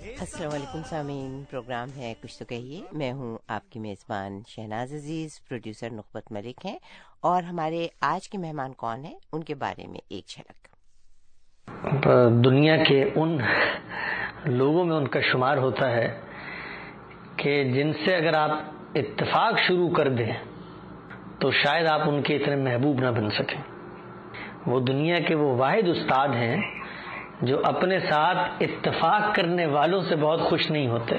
السلام علیکم سامعین، پروگرام ہے کچھ تو کہیے. میں ہوں آپ کی میزبان شہناز عزیز. پروڈیوسر نخبت ملک ہیں اور ہمارے آج کے مہمان کون ہیں ان کے بارے میں ایک جھلک. دنیا کے ان لوگوں میں ان کا شمار ہوتا ہے کہ جن سے اگر آپ اتفاق شروع کر دیں تو شاید آپ ان کے اتنے محبوب نہ بن سکیں. وہ دنیا کے وہ واحد استاد ہیں جو اپنے ساتھ اتفاق کرنے والوں سے بہت خوش نہیں ہوتے.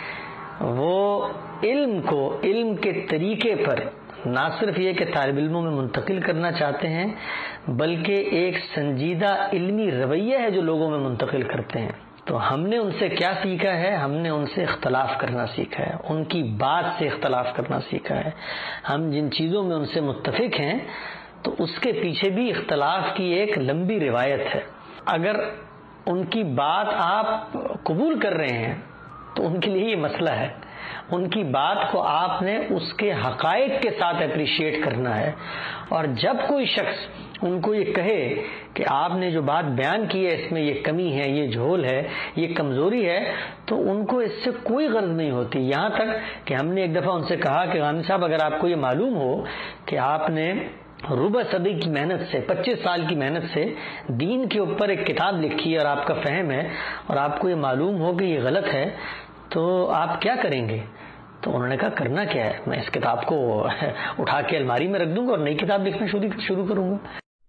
وہ علم کو علم کے طریقے پر نہ صرف یہ کہ طالب علموں میں منتقل کرنا چاہتے ہیں بلکہ ایک سنجیدہ علمی رویہ ہے جو لوگوں میں منتقل کرتے ہیں. تو ہم نے ان سے کیا سیکھا ہے؟ ہم نے ان سے اختلاف کرنا سیکھا ہے، ان کی بات سے اختلاف کرنا سیکھا ہے. ہم جن چیزوں میں ان سے متفق ہیں تو اس کے پیچھے بھی اختلاف کی ایک لمبی روایت ہے. اگر ان کی بات آپ قبول کر رہے ہیں تو ان کے لیے یہ مسئلہ ہے. ان کی بات کو آپ نے اس کے حقائق کے ساتھ اپریشیٹ کرنا ہے. اور جب کوئی شخص ان کو یہ کہے کہ آپ نے جو بات بیان کی ہے اس میں یہ کمی ہے، یہ جھول ہے، یہ کمزوری ہے، تو ان کو اس سے کوئی غرض نہیں ہوتی. یہاں تک کہ ہم نے ایک دفعہ ان سے کہا کہ غانی صاحب اگر آپ کو یہ معلوم ہو کہ آپ نے ربع صدی کی محنت سے 25 سال کی محنت سے دین کے اوپر ایک کتاب لکھی ہے اور آپ کا فہم ہے اور آپ کو یہ معلوم ہو کہ یہ غلط ہے تو آپ کیا کریں گے؟ تو انہوں نے کہا کرنا کیا ہے، میں اس کتاب کو اٹھا کے الماری میں رکھ دوں گا اور نئی کتاب لکھنا شروع کروں گا.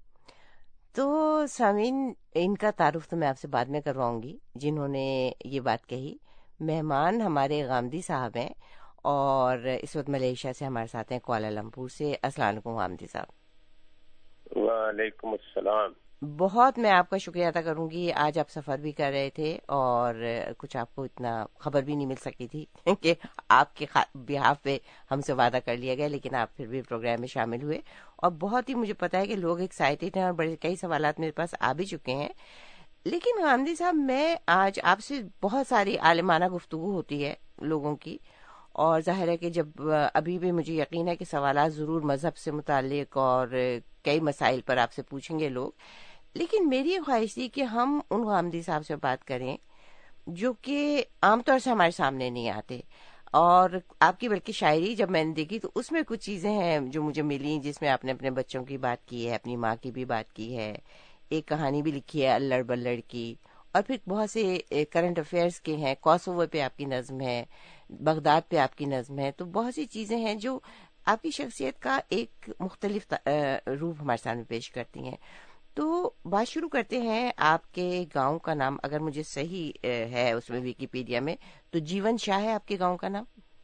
تو سامعین، ان کا تعارف تو میں آپ سے بعد میں کرواؤں گی جنہوں نے یہ بات کہی. مہمان ہمارے غامدی صاحب ہیں اور اس وقت ملیشیا سے ہمارے ساتھ ہیں، کوالالمپور سے. السلام علیکم غامدی صاحب. وعلیکم السلام. بہت میں آپ کا شکریہ ادا کروں گی. آج آپ سفر بھی کر رہے تھے اور کچھ آپ کو اتنا خبر بھی نہیں مل سکی تھی کہ آپ کے بہاف پہ ہم سے وعدہ کر لیا گیا، لیکن آپ پھر بھی پروگرام میں شامل ہوئے اور بہت ہی مجھے پتا ہے کہ لوگ ایکسائٹیڈ ہیں اور بڑے کئی سوالات میرے پاس آ بھی چکے ہیں. لیکن غامدی صاحب، میں آج آپ سے بہت ساری عالمانہ گفتگو ہوتی ہے لوگوں کی، اور ظاہر ہے کہ جب ابھی بھی مجھے یقین ہے کہ سوالات ضرور مذہب سے متعلق اور کئی مسائل پر آپ سے پوچھیں گے لوگ، لیکن میری یہ خواہش تھی کہ ہم ان غامدی صاحب سے بات کریں جو کہ عام طور سے ہمارے سامنے نہیں آتے. اور آپ کی بلکہ شاعری جب میں نے دیکھی تو اس میں کچھ چیزیں ہیں جو مجھے ملی، جس میں آپ نے اپنے بچوں کی بات کی ہے، اپنی ماں کی بھی بات کی ہے، ایک کہانی بھی لکھی ہے الڑ بلڑ کی، اور پھر بہت سے کرنٹ افیئرس کے ہیں. کوسوو پہ آپ کی نظم ہے، بغداد پہ آپ کی نظم ہے. تو بہت سی چیزیں ہیں جو آپ کی شخصیت کا ایک مختلف روپ ہمارے سامنے پیش کرتی ہیں. تو بات شروع کرتے ہیں. آپ کے گاؤں کا نام اگر مجھے صحیح ہے اس میں ویکیپیڈیا میں تو جیون شاہ ہے آپ کے گاؤں کا نام؟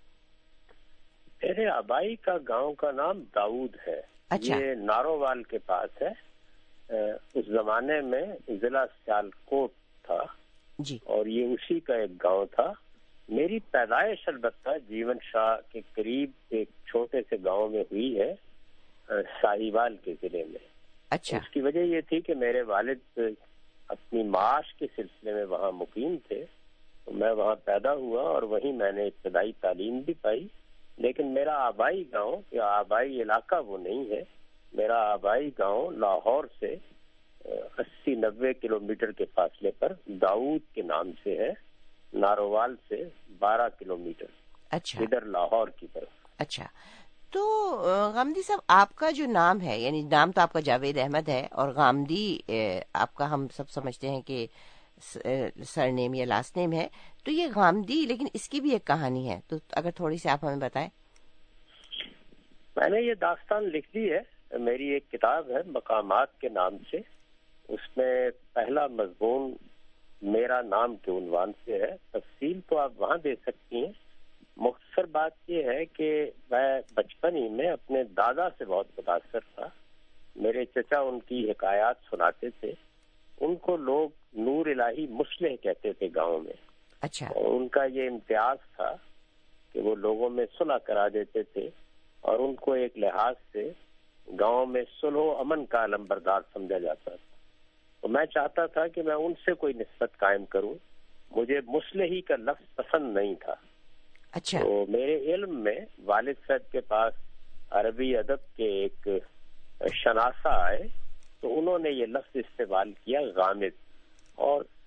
میرے آبائی کا گاؤں کا نام داؤد ہے. اچھا. یہ نارووال کے پاس ہے. اس زمانے میں ضلع سیالکوٹ تھا جی، اور یہ اسی کا ایک گاؤں تھا. میری پیدائش البتہ جیون شاہ کے قریب ایک چھوٹے سے گاؤں میں ہوئی ہے، ساہیوال کے ضلع میں. اچھا. اس کی وجہ یہ تھی کہ میرے والد اپنی معاش کے سلسلے میں وہاں مقیم تھے، تو میں وہاں پیدا ہوا اور وہیں میں نے ابتدائی تعلیم بھی پائی. لیکن میرا آبائی گاؤں یا آبائی علاقہ وہ نہیں ہے. میرا آبائی گاؤں لاہور سے 80-90 کلومیٹر کے فاصلے پر داؤد کے نام سے ہے، نارووال سے 12 کلومیٹر. اچھا. ادھر لاہور کی طرف. اچھا. تو غامدی صاحب، آپ کا جو نام ہے، یعنی نام تو آپ کا جاوید احمد ہے اور غامدی آپ کا ہم سب سمجھتے ہیں کہ سر نیم یا لاسٹ نیم ہے، تو یہ غامدی لیکن اس کی بھی ایک کہانی ہے، تو اگر تھوڑی سی آپ ہمیں بتائیں. میں نے یہ داستان لکھ دی ہے. میری ایک کتاب ہے مقامات کے نام سے. اس میں پہلا مضمون میرا نام کے عنوان سے ہے. تفصیل تو آپ وہاں دے سکتی ہیں. مختصر بات یہ ہے کہ میں بچپن ہی میں اپنے دادا سے بہت متاثر تھا. میرے چچا ان کی حکایات سناتے تھے. ان کو لوگ نور الہی مصلح کہتے تھے گاؤں میں. اچھا. اور ان کا یہ امتیاز تھا کہ وہ لوگوں میں صلح کرا دیتے تھے اور ان کو ایک لحاظ سے گاؤں میں صلح و امن کا علمبردار سمجھا جاتا تھا. تو میں چاہتا تھا کہ میں ان سے کوئی نسبت قائم کروں. مجھے مصلحی کا لفظ پسند نہیں تھا. اچھا. تو میرے علم میں والد صاحب کے پاس عربی ادب کے ایک شناسہ آئے تو انہوں نے یہ لفظ استعمال کیا غامد. اور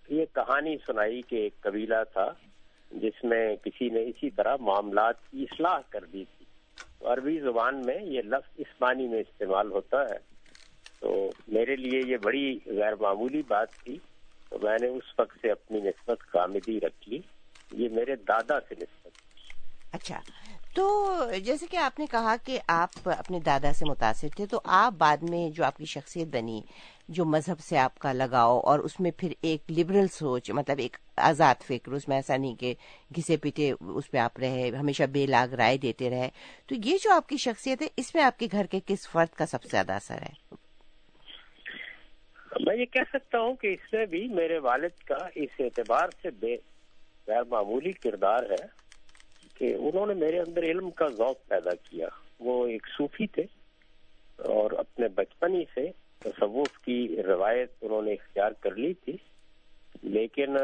یہ کہانی سنائی کہ ایک قبیلہ تھا جس میں کسی نے اسی طرح معاملات کی اصلاح کر دی تھی. تو عربی زبان میں یہ لفظ اس معنی میں استعمال ہوتا ہے. تو میرے لیے یہ بڑی غیر معمولی بات تھی. تو میں نے اس وقت سے اپنی نسبت غامدی رکھ لی. یہ میرے دادا سے نسبت. اچھا، تو جیسے کہ آپ نے کہا کہ آپ اپنے دادا سے متاثر تھے، تو آپ بعد میں جو آپ کی شخصیت بنی، جو مذہب سے آپ کا لگاؤ، اور اس میں پھر ایک لبرل سوچ، مطلب ایک آزاد فکر، اس میں ایسا نہیں کہ گھسے پیٹے اس پہ آپ رہے، ہمیشہ بے لاگ رائے دیتے رہے. تو یہ جو آپ کی شخصیت ہے، اس میں آپ کے گھر کے کس فرد کا سب سے زیادہ اثر ہے؟ میں یہ کہہ سکتا ہوں کہ اس میں بھی میرے والد کا اس اعتبار سے غیر معمولی کردار ہے کہ انہوں نے میرے اندر علم کا ذوق پیدا کیا. وہ ایک صوفی تھے اور اپنے بچپن ہی سے تصوف کی روایت انہوں نے اختیار کر لی تھی. لیکن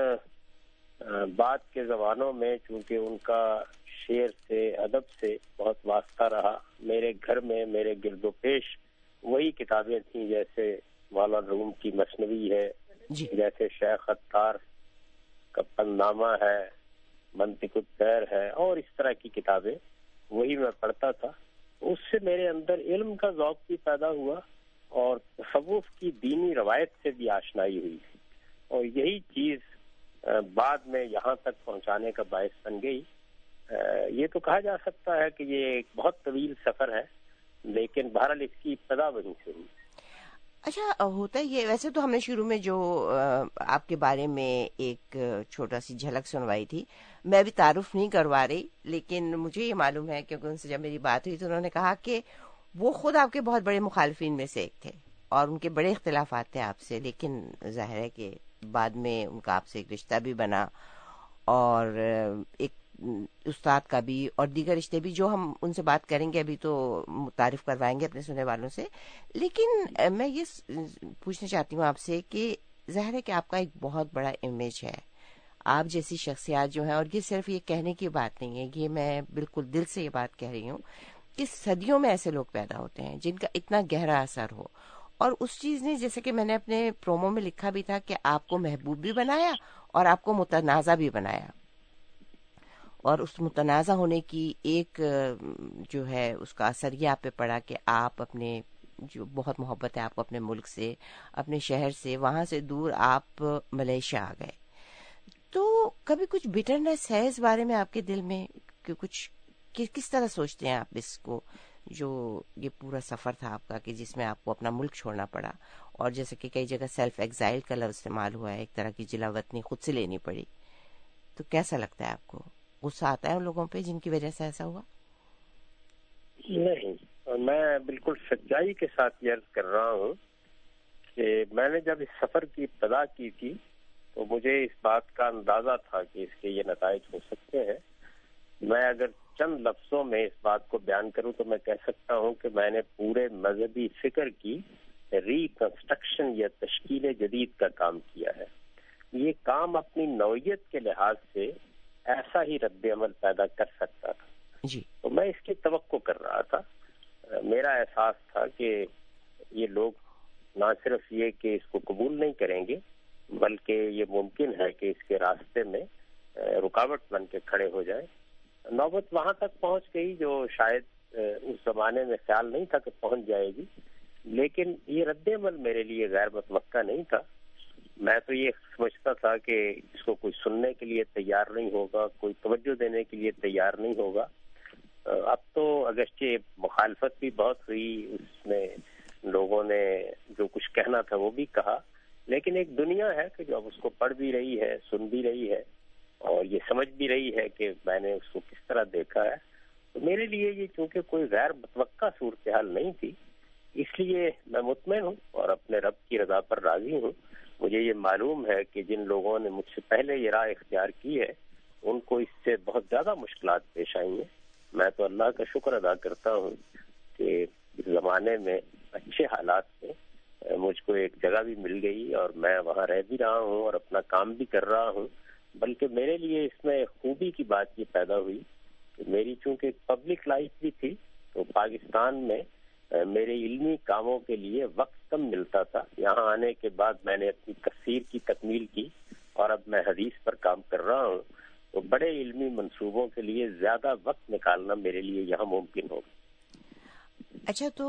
بعد کے زمانوں میں چونکہ ان کا شعر سے، ادب سے بہت واسطہ رہا، میرے گھر میں میرے گرد و پیش وہی کتابیں تھیں جیسے مولانا روم کی مثنوی ہے، جیسے شیخ عطار کا پنامہ ہے، منطق الطیر ہے، اور اس طرح کی کتابیں وہی میں پڑھتا تھا. اس سے میرے اندر علم کا ذوق بھی پیدا ہوا اور تصوف کی دینی روایت سے بھی آشنائی ہوئی. اور یہی چیز بعد میں یہاں تک پہنچانے کا باعث بن گئی. یہ تو کہا جا سکتا ہے کہ یہ ایک بہت طویل سفر ہے، لیکن بہرحال اس کی ابتدا وہیں سے ہوئی. اچھا، ہوتا یہ ویسے تو ہم نے شروع میں جو آپ کے بارے میں ایک چھوٹا سی جھلک سنوائی تھی، میں ابھی تعارف نہیں کروا رہی، لیکن مجھے یہ معلوم ہے کیونکہ ان سے جب میری بات ہوئی تو انہوں نے کہا کہ وہ خود آپ کے بہت بڑے مخالفین میں سے ایک تھے اور ان کے بڑے اختلافات تھے آپ سے، لیکن ظاہر ہے کہ بعد میں ان کا آپ سے ایک رشتہ بھی بنا اور ایک استاد کا بھی، اور دیگر رشتے بھی جو ہم ان سے بات کریں گے، ابھی تو متعارف کروائیں گے اپنے سننے والوں سے. لیکن میں یہ پوچھنا چاہتی ہوں آپ سے کہ ظاہر ہے کہ آپ کا ایک بہت بڑا امیج ہے، آپ جیسی شخصیات جو ہیں، اور یہ صرف یہ کہنے کی بات نہیں ہے، یہ میں بالکل دل سے یہ بات کہہ رہی ہوں کہ صدیوں میں ایسے لوگ پیدا ہوتے ہیں جن کا اتنا گہرا اثر ہو. اور اس چیز نے، جیسے کہ میں نے اپنے پرومو میں لکھا بھی تھا، کہ آپ کو محبوب بھی بنایا اور آپ کو متنازع بھی بنایا. اور اس متنازع ہونے کی ایک جو ہے اس کا اثر یہ آپ پہ پڑا کہ آپ اپنے جو بہت محبت ہے آپ کو اپنے ملک سے، اپنے شہر سے، وہاں سے دور آپ ملیشیا آ گئے. تو کبھی کچھ بٹرنس ہے اس بارے میں آپ کے دل میں کہ کچھ کس طرح سوچتے ہیں آپ اس کو، جو یہ پورا سفر تھا آپ کا کہ جس میں آپ کو اپنا ملک چھوڑنا پڑا، اور جیسے کہ کئی جگہ سیلف ایگزائل کا لفظ استعمال ہوا ہے، ایک طرح کی جلا وطنی خود سے لینی پڑی. تو کیسا لگتا ہے آپ کو؟ غصہ آتا ہے ان لوگوں پہ جن کی وجہ سے ایسا ہوا؟ نہیں، میں بالکل سچائی کے ساتھ یہ عرض کر رہا ہوں کہ میں نے جب اس سفر کی ابتدا کی تھی تو مجھے اس بات کا اندازہ تھا کہ اس کے یہ نتائج ہو سکتے ہیں. میں اگر چند لفظوں میں اس بات کو بیان کروں تو میں کہہ سکتا ہوں کہ میں نے پورے مذہبی فکر کی ریکنسٹرکشن یا تشکیل جدید کا کام کیا ہے. یہ کام اپنی نوعیت کے لحاظ سے ایسا ہی رد عمل پیدا کر سکتا تھا جی. تو میں اس کی توقع کر رہا تھا. میرا احساس تھا کہ یہ لوگ نہ صرف یہ کہ اس کو قبول نہیں کریں گے بلکہ یہ ممکن ہے کہ اس کے راستے میں رکاوٹ بن کے کھڑے ہو جائیں. نوبت وہاں تک پہنچ گئی جو شاید اس زمانے میں خیال نہیں تھا کہ پہنچ جائے گی، لیکن یہ رد عمل میرے لیے غیر متوقع نہیں تھا. میں تو یہ سمجھتا تھا کہ اس کو کوئی سننے کے لیے تیار نہیں ہوگا، کوئی توجہ دینے کے لیے تیار نہیں ہوگا. اب تو اگرچہ مخالفت بھی بہت ہوئی، اس میں لوگوں نے جو کچھ کہنا تھا وہ بھی کہا، لیکن ایک دنیا ہے کہ جو اب اس کو پڑھ بھی رہی ہے، سن بھی رہی ہے اور یہ سمجھ بھی رہی ہے کہ میں نے اس کو کس طرح دیکھا ہے. تو میرے لیے یہ چونکہ کوئی غیر متوقع صورتحال نہیں تھی، اس لیے میں مطمئن ہوں اور اپنے رب کی رضا پر راضی ہوں. مجھے یہ معلوم ہے کہ جن لوگوں نے مجھ سے پہلے یہ راہ اختیار کی ہے ان کو اس سے بہت زیادہ مشکلات پیش آئی ہیں. میں تو اللہ کا شکر ادا کرتا ہوں کہ اس زمانے میں اچھے حالات میں مجھ کو ایک جگہ بھی مل گئی اور میں وہاں رہ بھی رہا ہوں اور اپنا کام بھی کر رہا ہوں. بلکہ میرے لیے اس میں خوبی کی بات یہ پیدا ہوئی کہ میری چونکہ پبلک لائف بھی تھی تو پاکستان میں میرے علمی کاموں کے لیے وقت کم ملتا تھا. یہاں آنے کے بعد میں نے اپنی تفسیر کی تکمیل کی اور اب میں حدیث پر کام کر رہا ہوں، تو بڑے علمی منصوبوں کے لیے زیادہ وقت نکالنا میرے لیے یہاں ممکن ہوگا۔ اچھا، تو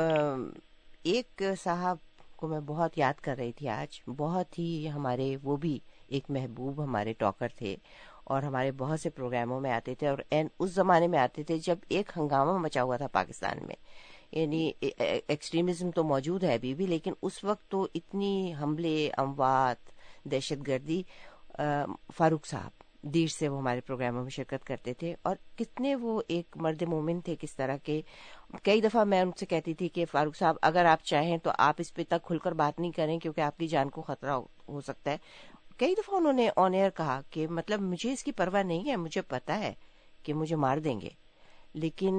ایک صاحب کو میں بہت یاد کر رہی تھی آج، بہت ہی ہمارے وہ بھی ایک محبوب ہمارے ٹاکر تھے اور ہمارے بہت سے پروگراموں میں آتے تھے، اور اس زمانے میں آتے تھے جب ایک ہنگامہ مچا ہوا تھا پاکستان میں، یعنی ایکسٹریمزم تو موجود ہے ابھی بھی، لیکن اس وقت تو اتنی حملے، اموات، دہشت گردی۔ فاروق صاحب دیر سے وہ ہمارے پروگراموں میں شرکت کرتے تھے، اور کتنے وہ ایک مرد مومن تھے، کس طرح کے۔ کئی دفعہ میں ان سے کہتی تھی کہ فاروق صاحب اگر آپ چاہیں تو آپ اس پہ تک کھل کر بات نہیں کریں کیونکہ آپ کی جان کو خطرہ ہو سکتا ہے۔ کئی دفعہ انہوں نے آن ایئر کہا کہ مطلب مجھے اس کی پرواہ نہیں ہے، مجھے پتا ہے کہ مجھے مار دیں گے، لیکن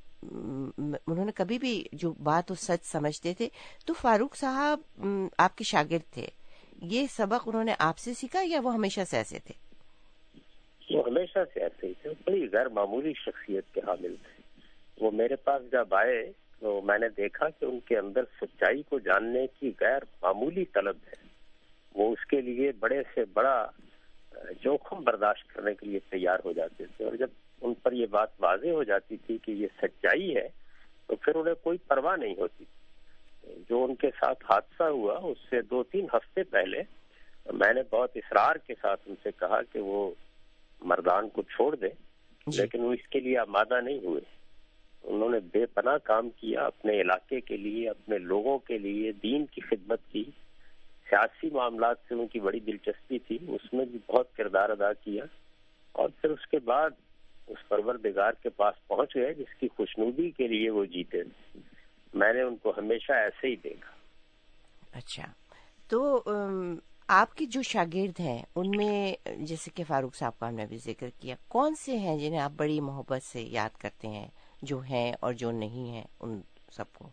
انہوں نے کبھی بھی جو بات وہ سچ سمجھتے تھے۔ تو فاروق صاحب آپ کے شاگرد تھے، یہ سبق انہوں نے آپ سے سیکھا یا وہ ہمیشہ سے ایسے تھے؟ وہ ہمیشہ سے ایسے ہی تھے، بڑی غیر معمولی شخصیت کے حامل تھے۔ وہ میرے پاس جب آئے تو میں نے دیکھا کہ ان کے اندر سچائی کو جاننے کی غیر معمولی طلب ہے، وہ اس کے لیے بڑے سے بڑا جوخم برداشت کرنے کے لیے تیار ہو جاتے تھے، اور جب ان پر یہ بات واضح ہو جاتی تھی کہ یہ سچائی ہے تو پھر انہیں کوئی پرواہ نہیں ہوتی۔ جو ان کے ساتھ حادثہ ہوا اس سے 2-3 ہفتے پہلے میں نے بہت اصرار کے ساتھ ان سے کہا کہ وہ مردان کو چھوڑ دیں، لیکن وہ اس کے لیے آمادہ نہیں ہوئے۔ انہوں نے بے پناہ کام کیا، اپنے علاقے کے لیے، اپنے لوگوں کے لیے، دین کی خدمت کی، سیاسی معاملات سے ان کی بڑی دلچسپی تھی، اس میں بھی بہت کردار ادا کیا، اور پھر اس کے بعد اس پروردگار کے پاس پہنچ گئے جس کی خوشنودی کے لیے وہ جیتے تھے۔ میں نے ان کو ہمیشہ ایسے ہی دیکھا۔ اچھا، تو آپ کے جو شاگرد ہیں ان میں جیسے کہ فاروق صاحب کا ہم نے بھی ذکر کیا، کون سے ہیں جنہیں آپ بڑی محبت سے یاد کرتے ہیں، جو ہیں اور جو نہیں ہیں ان سب کو؟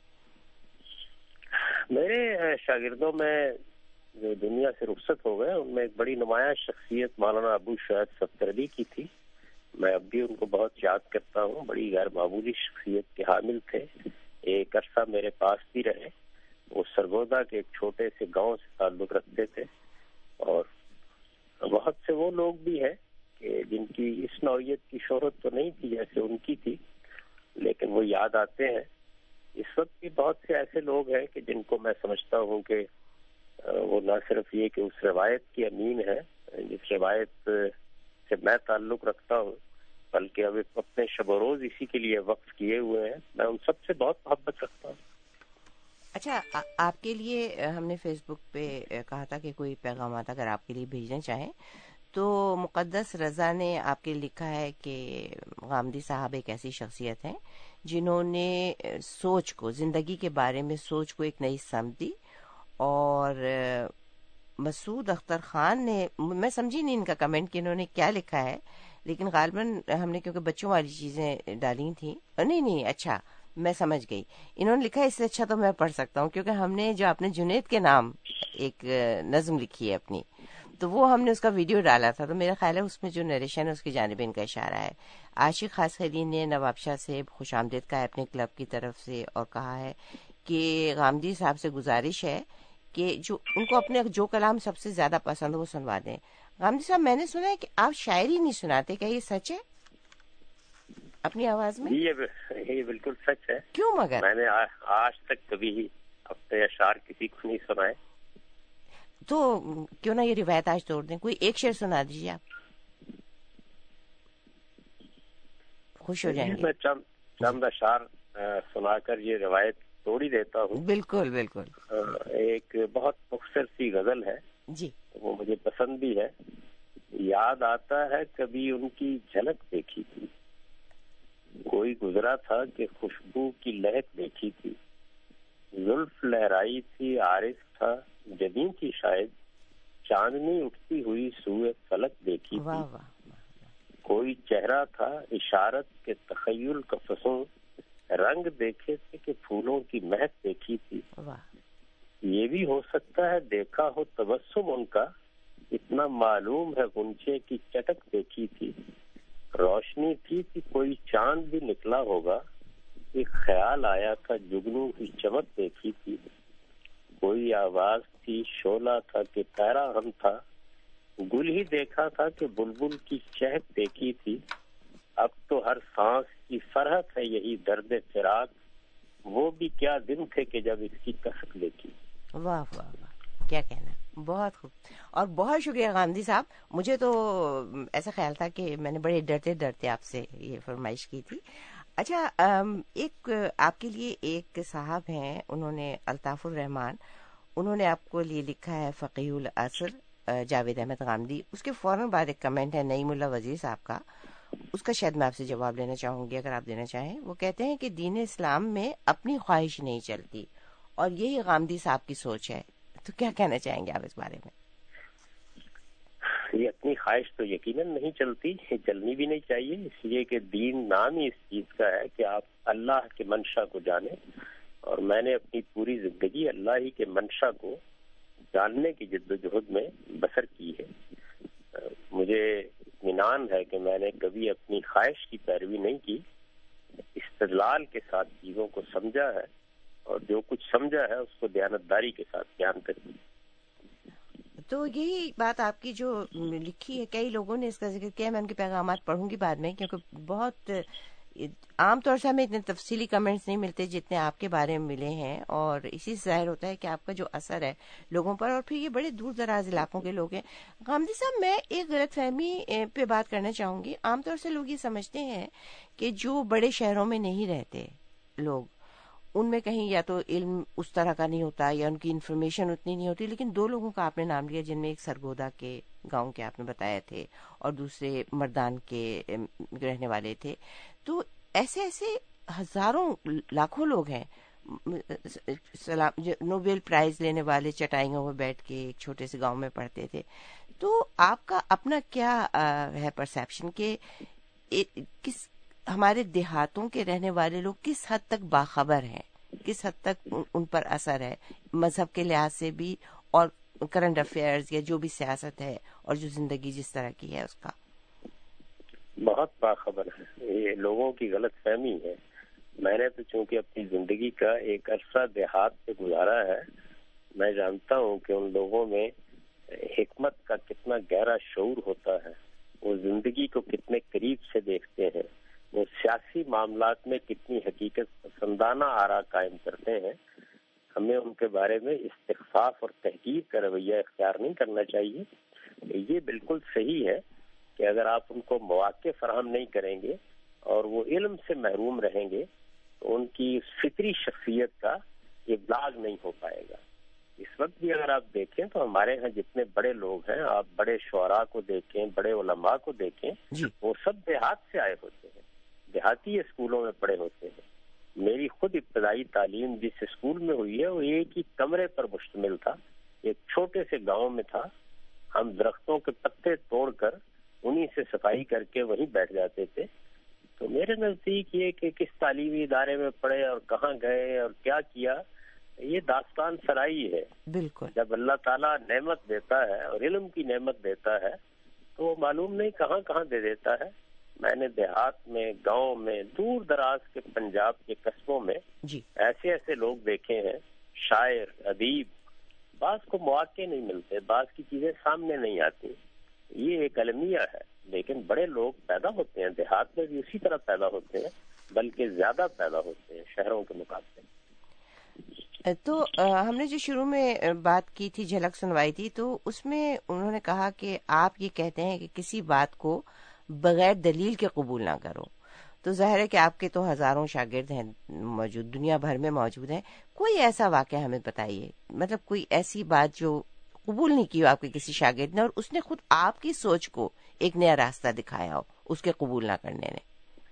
میرے شاگردوں میں جو دنیا سے رخصت ہو گئے ان میں ایک بڑی نمایاں شخصیت مولانا ابو شہید ستردی کی تھی۔ میں اب بھی ان کو بہت یاد کرتا ہوں، بڑی غیر معمولی شخصیت کے حامل تھے، ایک عرصہ میرے پاس بھی رہے۔ وہ سرگودا کے ایک چھوٹے سے گاؤں سے تعلق رکھتے تھے، اور بہت سے وہ لوگ بھی ہیں کہ جن کی اس نوعیت کی شہرت تو نہیں تھی جیسے ان کی تھی، لیکن وہ یاد آتے ہیں۔ اس وقت بھی بہت سے ایسے لوگ ہیں کہ جن کو میں سمجھتا ہوں کہ وہ نہ صرف یہ کہ اس روایت کی امین ہے جس روایت سے میں تعلق رکھتا ہوں، بلکہ اب اپنے شب و روز اسی کے لیے وقف کیے ہوئے ہیں۔ میں ان سب سے بہت محبت رکھتا ہوں۔ اچھا، آپ کے لیے ہم نے فیس بک پہ کہا تھا کہ کوئی پیغامات اگر آپ کے لیے بھیجنا چاہیں تو مقدس رضا نے آپ کے لکھا ہے کہ غامدی صاحب ایک ایسی شخصیت ہیں جنہوں نے سوچ کو، زندگی کے بارے میں سوچ کو ایک نئی سمت دی، اور مسعود اختر خان نے، میں سمجھی نہیں ان کا کمنٹ کہ انہوں نے کیا لکھا ہے، لیکن غالباً ہم نے کیونکہ بچوں والی چیزیں ڈالی تھیں، نہیں اچھا میں سمجھ گئی، انہوں نے لکھا ہے، اس سے اچھا تو میں پڑھ سکتا ہوں کیونکہ ہم نے جو اپنے جنید کے نام ایک نظم لکھی ہے اپنی، تو وہ ہم نے اس کا ویڈیو ڈالا تھا، تو میرا خیال ہے اس میں جو نریشن ہے اس کی جانب ان کا اشارہ ہے۔ عاشق خاص خلی نے نواب شاہ سے خوش آمدید کہا ہے اپنے کلب کی طرف سے، اور کہا ہے کہ غامدی صاحب سے گزارش ہے کہ جو ان کو اپنے جو کلام سب سے زیادہ پسند ہو وہ سنوا دیں۔ غامدی صاحب، میں نے سنا ہے کہ آپ شاعری نہیں سناتے، کیا یہ سچ ہے اپنی آواز میں؟ یہ بالکل سچ ہے۔ کیوں مگر؟ میں نے آج تک کبھی اپنے اشعار کسی کو نہیں سنائے۔ تو کیوں نہ یہ روایت آج توڑ دیں، کوئی ایک شعر سنا دیجیے، آپ خوش ہو جائیں گے۔ میں چند اشعار سنا کر یہ روایت توڑ ہی دیتا ہوں۔ بالکل بالکل۔ ایک بہت مختصر سی غزل ہے جی، وہ مجھے پسند بھی ہے۔ یاد آتا ہے کبھی ان کی جھلک دیکھی تھی، کوئی گزرا تھا کہ خوشبو کی لہک دیکھی تھی، زلف لہرائی تھی، عارف تھا جبیں کی شاید، چاندنی اٹھتی ہوئی سوئے فلک دیکھی تھی، کوئی چہرہ تھا اشارت کے تخیل کا فسوں، رنگ دیکھے تھے کہ پھولوں کی مہک دیکھی تھی، یہ بھی ہو سکتا ہے دیکھا ہو تبسم ان کا، اتنا معلوم ہے غنچے کی چٹک دیکھی تھی، روشنی تھی کہ کوئی چاند بھی نکلا ہوگا، ایک خیال آیا تھا جگنوں کی چمک دیکھی تھی، کوئی آواز تھی شعلہ تھا کہ پیرا ہم تھا، گل ہی دیکھا تھا کہ بلبل کی چہک دیکھی تھی، اب تو ہر سانس کی فرحت ہے یہی درد فراق، وہ بھی کیا دن تھے کہ جب اس کی کسک دیکھی۔ واہ واہ واہ، کیا کہنا، بہت خوب، اور بہت شکریہ غامدی صاحب۔ مجھے تو ایسا خیال تھا کہ میں نے بڑے ڈرتے ڈرتے آپ سے یہ فرمائش کی تھی۔ اچھا، ایک آپ کے لیے ایک صاحب ہیں، انہوں نے الطاف الرحمان، انہوں نے آپ کو لیے لکھا ہے فقیہ العصر جاوید احمد غامدی۔ اس کے فوراً بعد ایک کمنٹ ہے نعیم اللہ وزیر صاحب کا، اس کا شاید میں آپ سے جواب لینا چاہوں گی اگر آپ دینا چاہیں۔ وہ کہتے ہیں کہ دین اسلام میں اپنی خواہش نہیں چلتی، اور یہی غامدی صاحب کی سوچ ہے، تو کیا کہنا چاہیں گے آپ اس بارے میں؟ یہ اپنی خواہش تو یقیناً نہیں چلتی، چلنی بھی نہیں چاہیے، اس لیے کہ دین نام ہی اس چیز کا ہے کہ آپ اللہ کے منشا کو جانیں، اور میں نے اپنی پوری زندگی اللہ ہی کے منشا کو جاننے کی جد و جہد میں بسر کی ہے۔ مجھے اطمینان ہے کہ میں نے کبھی اپنی خواہش کی پیروی نہیں کی، استدلال کے ساتھ چیزوں کو سمجھا ہے، اور جو کچھ سمجھا ہے اس کو دیانتداری کے ساتھ بیان کر دی۔ تو یہی بات آپ کی جو لکھی ہے، کئی لوگوں نے اس کا ذکر کیا، میں ان کے پیغامات پڑھوں گی بعد میں، کیونکہ بہت عام طور سے ہمیں اتنے تفصیلی کمنٹس نہیں ملتے جتنے آپ کے بارے میں ملے ہیں، اور اسی سے ظاہر ہوتا ہے کہ آپ کا جو اثر ہے لوگوں پر، اور پھر یہ بڑے دور دراز علاقوں کے لوگ ہیں۔ غامدی صاحب، میں ایک غلط فہمی پہ بات کرنا چاہوں گی۔ عام طور سے لوگ یہ سمجھتے ہیں کہ جو بڑے شہروں میں نہیں رہتے لوگ، ان میں کہیں یا تو علم اس طرح کا نہیں ہوتا یا ان کی انفارمیشن اتنی نہیں ہوتی، لیکن دو لوگوں کا آپ نے نام لیا جن میں ایک سرگودا کے گاؤں کے آپ نے بتایا تھے، اور دوسرے مردان کے رہنے والے تھے۔ تو ایسے ایسے ہزاروں لاکھوں لوگ ہیں، نوبیل پرائز لینے والے چٹائیوں میں بیٹھ کے ایک چھوٹے سے گاؤں میں پڑھتے تھے۔ تو آپ کا اپنا کیا ہے پرسیپشن کہ کس ہمارے دیہاتوں کے رہنے والے لوگ کس حد تک باخبر ہیں، کس حد تک ان پر اثر ہے مذہب کے لحاظ سے بھی، اور کرنٹ افیئرز یا جو بھی سیاست ہے اور جو زندگی جس طرح کی ہے اس کا؟ بہت باخبر ہے، یہ لوگوں کی غلط فہمی ہے۔ میں نے تو چونکہ اپنی زندگی کا ایک عرصہ دیہات سے گزارا ہے، میں جانتا ہوں کہ ان لوگوں میں حکمت کا کتنا گہرا شعور ہوتا ہے، وہ زندگی کو کتنے قریب سے دیکھتے ہیں، وہ سیاسی معاملات میں کتنی حقیقت پسندانہ آرا قائم کرتے ہیں۔ ہمیں ان کے بارے میں استخفاف اور تحقیر کا رویہ اختیار نہیں کرنا چاہیے۔ یہ بالکل صحیح ہے کہ اگر آپ ان کو مواقع فراہم نہیں کریں گے اور وہ علم سے محروم رہیں گے تو ان کی فطری شخصیت کا ابلاغ نہیں ہو پائے گا۔ اس وقت بھی اگر آپ دیکھیں تو ہمارے ہاں جتنے بڑے لوگ ہیں، آپ بڑے شعراء کو دیکھیں، بڑے علماء کو دیکھیں، وہ سب دیہات سے آئے ہوتے ہیں، دیہاتی اسکولوں میں پڑھے ہوتے ہیں۔ میری خود ابتدائی تعلیم جس اسکول میں ہوئی ہے وہ ایک ہی کمرے پر مشتمل تھا، ایک چھوٹے سے گاؤں میں تھا۔ ہم درختوں کے پتے توڑ کر انہی سے صفائی کر کے وہیں بیٹھ جاتے تھے۔ تو میرے نزدیک یہ کہ کس تعلیمی ادارے میں پڑھے اور کہاں گئے اور کیا کیا، یہ داستان سرائی ہے۔ بالکل، جب اللہ تعالیٰ نعمت دیتا ہے اور علم کی نعمت دیتا ہے تو وہ معلوم نہیں کہاں کہاں دے دیتا ہے۔ میں نے دیہات میں، گاؤں میں، دور دراز کے پنجاب کے قصبوں میں ایسے ایسے لوگ دیکھے ہیں، شاعر، ادیب، بعض کو مواقع نہیں ملتے، بعض کی چیزیں سامنے نہیں آتی، یہ ایک المیہ ہے۔ لیکن بڑے لوگ پیدا ہوتے ہیں، دیہات میں بھی اسی طرح پیدا ہوتے ہیں، بلکہ زیادہ پیدا ہوتے ہیں شہروں کے مقابلے۔ تو ہم نے جو شروع میں بات کی تھی، جھلک سنوائی تھی، تو اس میں انہوں نے کہا کہ آپ یہ کہتے ہیں کہ کسی بات کو بغیر دلیل کے قبول نہ کرو۔ تو ظاہر ہے کہ آپ کے تو ہزاروں شاگرد ہیں، موجود دنیا بھر میں موجود ہیں، کوئی ایسا واقعہ ہمیں بتائیے، مطلب کوئی ایسی بات جو قبول نہیں کی ہو آپ کے کسی شاگرد نے، اور اس نے خود آپ کی سوچ کو ایک نیا راستہ دکھایا ہو اس کے قبول نہ کرنے نے۔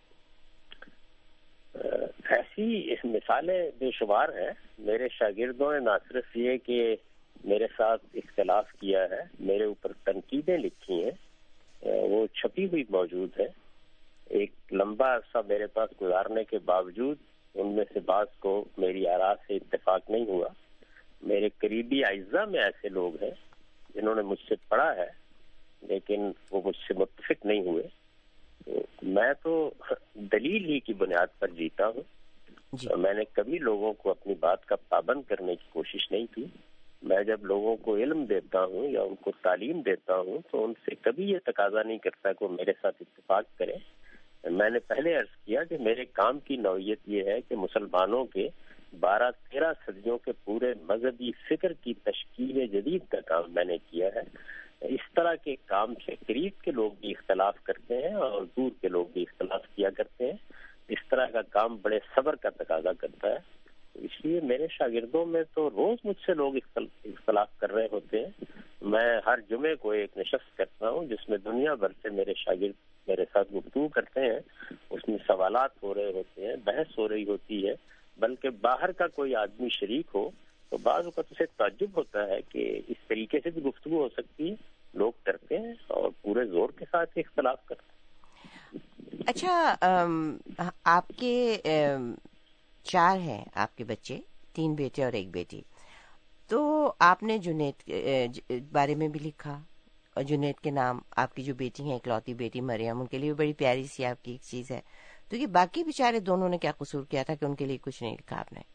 ایسی مثالیں بے شمار ہیں۔ میرے شاگردوں نے نہ صرف یہ کہ میرے ساتھ اختلاف کیا ہے، میرے اوپر تنقیدیں لکھی ہیں، وہ چھپی ہوئی موجود ہے۔ ایک لمبا عرصہ میرے پاس گزارنے کے باوجود ان میں سے بعض کو میری آراء سے اتفاق نہیں ہوا۔ میرے قریبی اعزاء میں ایسے لوگ ہیں جنہوں نے مجھ سے پڑھا ہے لیکن وہ مجھ سے متفق نہیں ہوئے۔ میں تو دلیل ہی کی بنیاد پر جیتا ہوں۔ میں نے کبھی لوگوں کو اپنی بات کا پابند کرنے کی کوشش نہیں کی۔ میں جب لوگوں کو علم دیتا ہوں یا ان کو تعلیم دیتا ہوں تو ان سے کبھی یہ تقاضا نہیں کرتا کہ وہ میرے ساتھ اتفاق کریں. میں نے پہلے عرض کیا کہ میرے کام کی نوعیت یہ ہے کہ مسلمانوں کے 12-13 صدیوں کے پورے مذہبی فکر کی تشکیل جدید کا کام میں نے کیا ہے. اس طرح کے کام سے قریب کے لوگ بھی اختلاف کرتے ہیں اور دور کے لوگ بھی اختلاف کیا کرتے ہیں. اس طرح کا کام بڑے صبر کا تقاضا کرتا ہے. اس لیے میرے شاگردوں میں تو روز مجھ سے لوگ اختلاف کر رہے ہوتے ہیں. میں ہر جمعے کو ایک نشست کرتا ہوں جس میں دنیا بھر سے میرے شاگرد میرے ساتھ گفتگو کرتے ہیں. اس میں سوالات ہو رہے ہوتے ہیں, بحث ہو رہی ہوتی ہے. بلکہ باہر کا کوئی آدمی شریک ہو تو بعض اوقات اسے تعجب ہوتا ہے کہ اس طریقے سے بھی گفتگو ہو سکتی ہے. لوگ کرتے ہیں اور پورے زور کے ساتھ اختلاف کرتے ہیں. اچھا, آپ کے 4 ہیں آپ کے بچے, 3 بیٹے اور 1 بیٹی. تو آپ نے جنید بارے میں بھی لکھا, اور جنید کے نام آپ کی جو بیٹی ہیں اکلوتی بیٹی مریم, ان کے لیے بھی بڑی پیاری سی آپ کی ایک چیز ہے. تو یہ باقی بیچارے دونوں نے کیا قصور کیا تھا کہ ان کے لیے کچھ نہیں لکھا آپ نے؟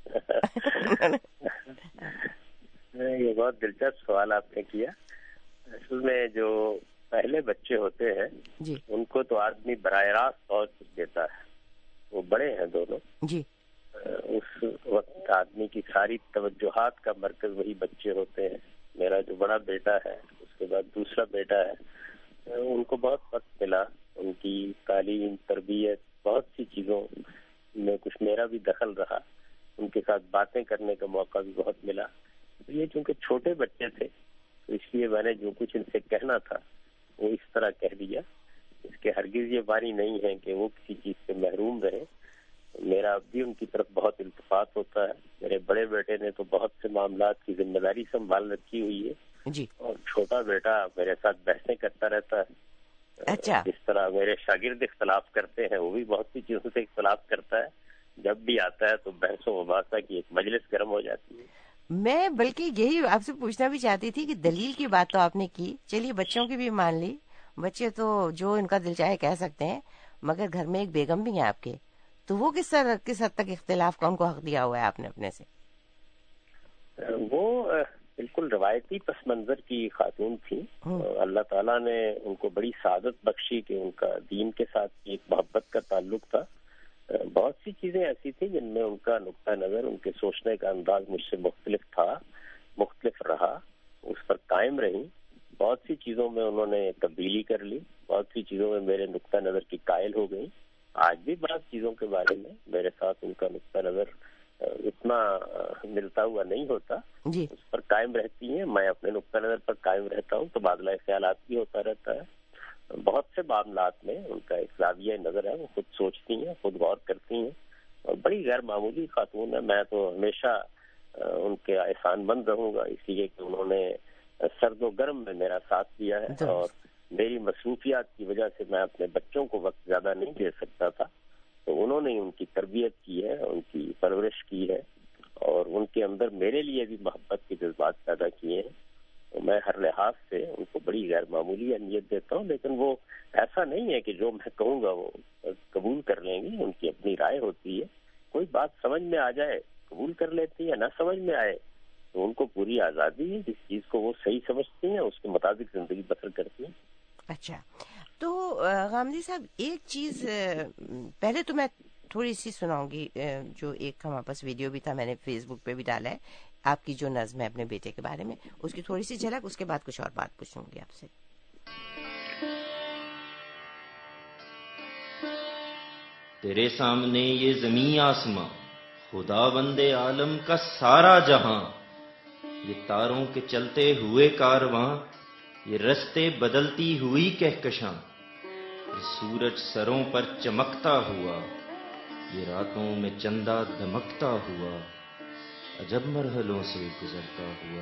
یہ بہت دلچسپ سوال آپ نے کیا. اصل میں جو پہلے بچے ہوتے ہیں جی, ان کو تو آدمی براہ راست اور کچھ دیتا ہے. وہ بڑے ہیں دونوں جی. اس وقت آدمی کی ساری توجہات کا مرکز وہی بچے ہوتے ہیں. میرا جو بڑا بیٹا ہے, اس کے بعد دوسرا بیٹا ہے, ان کو بہت وقت ملا. ان کی تعلیم, تربیت, بہت سی چیزوں میں کچھ میرا بھی دخل رہا. ان کے ساتھ باتیں کرنے کا موقع بھی بہت ملا. یہ چونکہ چھوٹے بچے تھے تو اس لیے میں نے جو کچھ ان سے کہنا تھا وہ اس طرح کہہ دیا. اس کے ہرگز یہ بانی نہیں ہے کہ وہ کسی چیز سے محروم رہے. میرا اب بھی ان کی طرف بہت التفات ہوتا ہے. میرے بڑے بیٹے نے تو بہت سے معاملات کی ذمہ داری سنبھال رکھی ہوئی ہے جی, اور چھوٹا بیٹا میرے ساتھ بحثیں کرتا رہتا ہے. اچھا, جس طرح میرے شاگرد اختلاف کرتے ہیں وہ بھی بہت سی چیزوں سے اختلاف کرتا ہے. جب بھی آتا ہے تو بحث و مباحثہ کی ایک مجلس گرم ہو جاتی ہے. میں بلکہ یہی آپ سے پوچھنا بھی چاہتی تھی کہ دلیل کی بات تو آپ نے کی, چلیے بچوں کی بھی مان لی. بچے تو جو ان کا دل چاہے کہہ سکتے ہیں, مگر گھر میں ایک بیگم بھی ہیں آپ کے, تو وہ کس حد تک اختلاف کا ان کو حق دیا ہوا ہے آپ نے اپنے سے؟ وہ بالکل روایتی پس منظر کی خاتون تھی. اللہ تعالیٰ نے ان کو بڑی سعادت بخشی کہ ان کا دین کے ساتھ ایک محبت کا تعلق تھا. بہت سی چیزیں ایسی تھیں جن میں ان کا نقطہ نظر, ان کے سوچنے کا انداز مجھ سے مختلف تھا, مختلف رہا. اس پر قائم رہی. بہت سی چیزوں میں انہوں نے تبدیلی کر لی. بہت سی چیزوں میں میرے نقطہ نظر کی قائل ہو گئی. آج بھی بعض چیزوں کے بارے میں میرے ساتھ ان کا نقطہ نظر اتنا ملتا ہوا نہیں ہوتا. جی, اس پر قائم رہتی ہیں, میں اپنے نقطہ نظر پر قائم رہتا ہوں. تبادلہ خیالات بھی ہوتا رہتا ہے. بہت سے معاملات میں ان کا ایک زاویہ نظر ہے. وہ خود سوچتی ہیں, خود غور کرتی ہیں, اور بڑی غیر معمولی خاتون ہے. میں تو ہمیشہ ان کے احسان مند رہوں گا, اس لیے کہ انہوں نے سرد و گرم میں میرا ساتھ دیا ہے. اور میری مصروفیات کی وجہ سے میں اپنے بچوں کو وقت زیادہ نہیں دے سکتا تھا, تو انہوں نے ان کی تربیت کی ہے, ان کی پرورش کی ہے, اور ان کے اندر میرے لیے بھی محبت کے جذبات پیدا کیے ہیں. میں ہر لحاظ سے ان کو بڑی غیر معمولی اہمیت دیتا ہوں. لیکن وہ ایسا نہیں ہے کہ جو میں کہوں گا وہ قبول کر لیں گی. ان کی اپنی رائے ہوتی ہے. کوئی بات سمجھ میں آ جائے قبول کر لیتی ہے, نہ سمجھ میں آئے تو ان کو پوری آزادی ہے. جس چیز کو وہ صحیح سمجھتی ہیں اس کے مطابق زندگی بسر کرتی ہیں. اچھا, تو غامدی صاحب ایک چیز پہلے تو میں تھوڑی سی سناؤں گی, جو ایک ہمارے پاس ویڈیو بھی تھا, میں نے فیس بک پہ بھی ڈالا ہے, آپ کی جو نظم ہے اپنے بیٹے کے بارے میں, اس کی تھوڑی سی جھلک, اس کے بعد کچھ اور بات پوچھوں گی آپ سے. تیرے سامنے یہ زمین آسماں, خدا بندے عالم کا سارا جہاں, یہ تاروں کے چلتے ہوئے کارواں, یہ رستے بدلتی ہوئی کہکشاں, یہ سورج سروں پر چمکتا ہوا, یہ راتوں میں چندہ دمکتا ہوا, عجب مرحلوں سے گزرتا ہوا.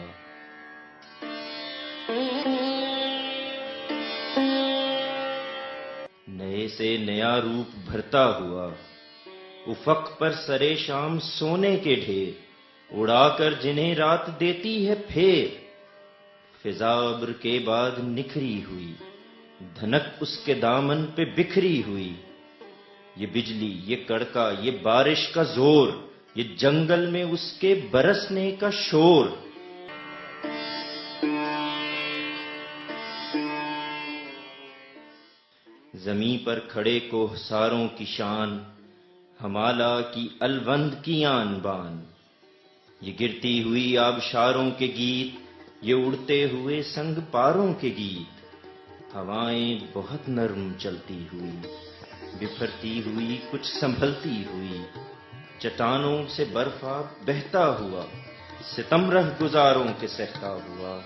نئے سے نیا روپ بھرتا ہوا, افق پر سرے شام سونے کے ڈھیر, اڑا کر جنہیں رات دیتی ہے پھیر. فضا ابر کے بعد نکھری ہوئی, دھنک اس کے دامن پہ بکھری ہوئی. یہ بجلی, یہ کڑکا, یہ بارش کا زور, یہ جنگل میں اس کے برسنے کا شور. زمیں پر کھڑے کوہساروں کی شان، ہمالا کی الوند کی آن بان، یہ گرتی ہوئی آبشاروں کے گیت، یہ اڑتے ہوئے سنگ پاروں کے گیت، ہوائیں بہت نرم چلتی ہوئی، بکھرتی ہوئی کچھ سنبھلتی ہوئی، چٹانوں سے برفا بہتا ہوا، ستم رہ گزاروں کے سہتا ہوا۔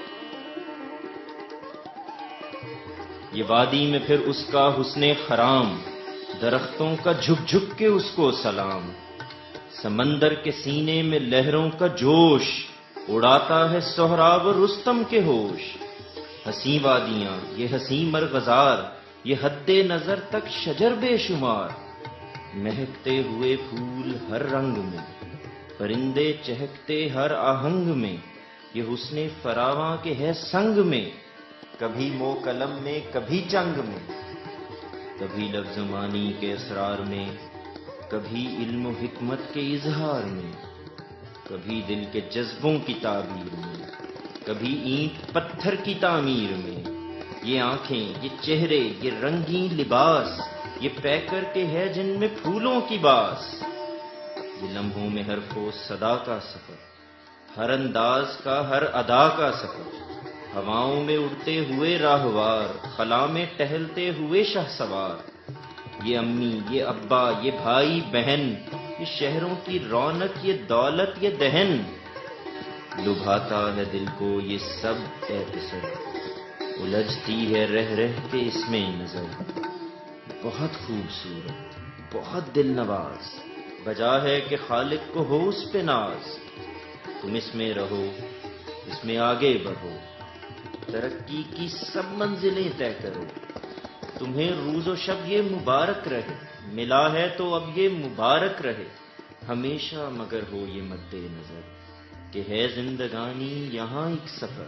یہ وادی میں پھر اس کا حسن خرام، درختوں کا جھک جھک کے اس کو سلام، سمندر کے سینے میں لہروں کا جوش، اڑاتا ہے سہراب و رستم کے ہوش۔ حسیں وادیاں یہ حسیں مرغزار، یہ حد نظر تک شجر بے شمار، مہکتے ہوئے پھول ہر رنگ میں، پرندے چہکتے ہر آہنگ میں، یہ حسن فراواں کے ہے سنگ میں، کبھی مو قلم میں کبھی چنگ میں، کبھی لفظ مانی کے اسرار میں، کبھی علم و حکمت کے اظہار میں، کبھی دل کے جذبوں کی تعبیر میں، کبھی اینٹ پتھر کی تعمیر میں، یہ آنکھیں، یہ چہرے، یہ رنگین لباس، یہ پیکر کے ہے جن میں پھولوں کی باس، یہ لمحوں میں حرف و صدا کا سفر، ہر انداز کا ہر ادا کا سفر، ہواؤں میں اڑتے ہوئے راہوار، خلا میں ٹہلتے ہوئے شاہ سوار، یہ امی، یہ ابا، یہ بھائی بہن، یہ شہروں کی رونق، یہ دولت، یہ دہن، لبھاتا ہے دل کو یہ سب اے پسر، الجھتی ہے رہ رہ کے اس میں نظر، بہت خوبصورت، بہت دل نواز، وجہ ہے کہ خالق کو ہو اس پہ ناز، تم اس میں رہو، اس میں آگے بڑھو، ترقی کی سب منزلیں طے کرو، تمہیں روز و شب یہ مبارک رہے، ملا ہے تو اب یہ مبارک رہے، ہمیشہ مگر ہو یہ مد نظر کہ ہے زندگانی یہاں ایک سفر۔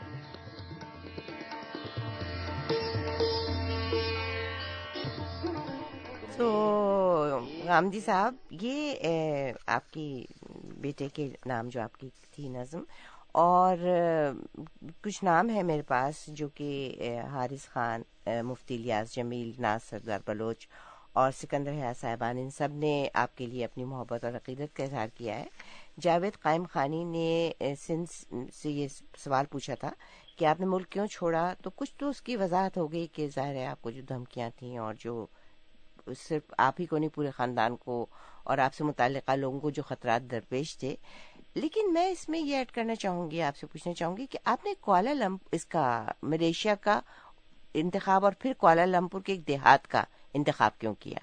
تو غامدی صاحب، یہ آپ کی بیٹے کے نام جو آپ کی تھی نظم، اور کچھ نام ہے میرے پاس جو کہ حارث خان، مفتی الیاس جمیل، ناز سردار بلوچ اور سکندر حیات صاحبان، ان سب نے آپ کے لیے اپنی محبت اور عقیدت کا اظہار کیا ہے۔ جاوید قائم خانی نے سندھ سے یہ سوال پوچھا تھا کہ آپ نے ملک کیوں چھوڑا، تو کچھ تو اس کی وضاحت ہو گئی کہ ظاہر ہے آپ کو جو دھمکیاں تھیں اور جو صرف آپ ہی کو نہیں پورے خاندان کو اور آپ سے متعلقہ لوگوں کو جو خطرات درپیش تھے، لیکن میں اس میں یہ ایڈ کرنا چاہوں گی، آپ سے پوچھنا چاہوں گی کہ آپ نے کوالالمپور، اس کا ملیشیا کا انتخاب اور پھر کوالالمپور کے ایک دیہات کا انتخاب کیوں کیا؟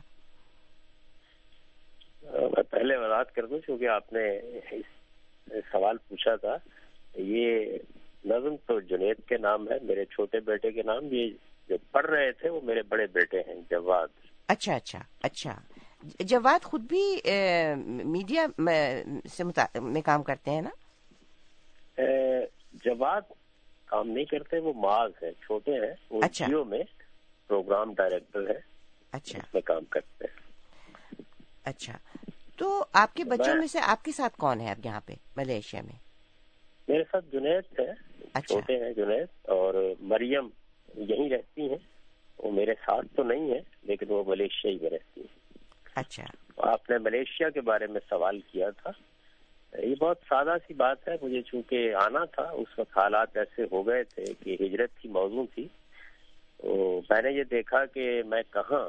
میں پہلے وضاحت کر دوں، چونکہ آپ نے سوال پوچھا تھا، یہ نظم تو جنید کے نام ہے، میرے چھوٹے بیٹے کے نام، یہ جو پڑھ رہے تھے وہ میرے بڑے بیٹے ہیں جواد۔ اچھا اچھا اچھا، جواد خود بھی میڈیا میں کام کرتے ہیں نا؟ جواد کام نہیں کرتے، وہ معاذ ہیں، چھوٹے ہیں، وہ جیو میں پروگرام ڈائریکٹر ہے، اس میں کام کرتے ہیں۔ اچھا، تو آپ کے بچوں میں سے آپ کے ساتھ کون ہے اب یہاں پہ ملیشیا میں؟ میرے ساتھ جنید ہے، چھوٹے ہیں جنید، اور مریم یہیں رہتی ہیں، وہ میرے ساتھ تو نہیں ہے لیکن وہ ملیشیا ہی میں رہتی ہیں۔ اچھا، آپ نے ملیشیا کے بارے میں سوال کیا تھا، یہ بہت سادہ سی بات ہے، مجھے چونکہ آنا تھا، اس وقت حالات ایسے ہو گئے تھے کہ ہجرت کی موضوع تھی، تو میں نے یہ دیکھا کہ میں کہاں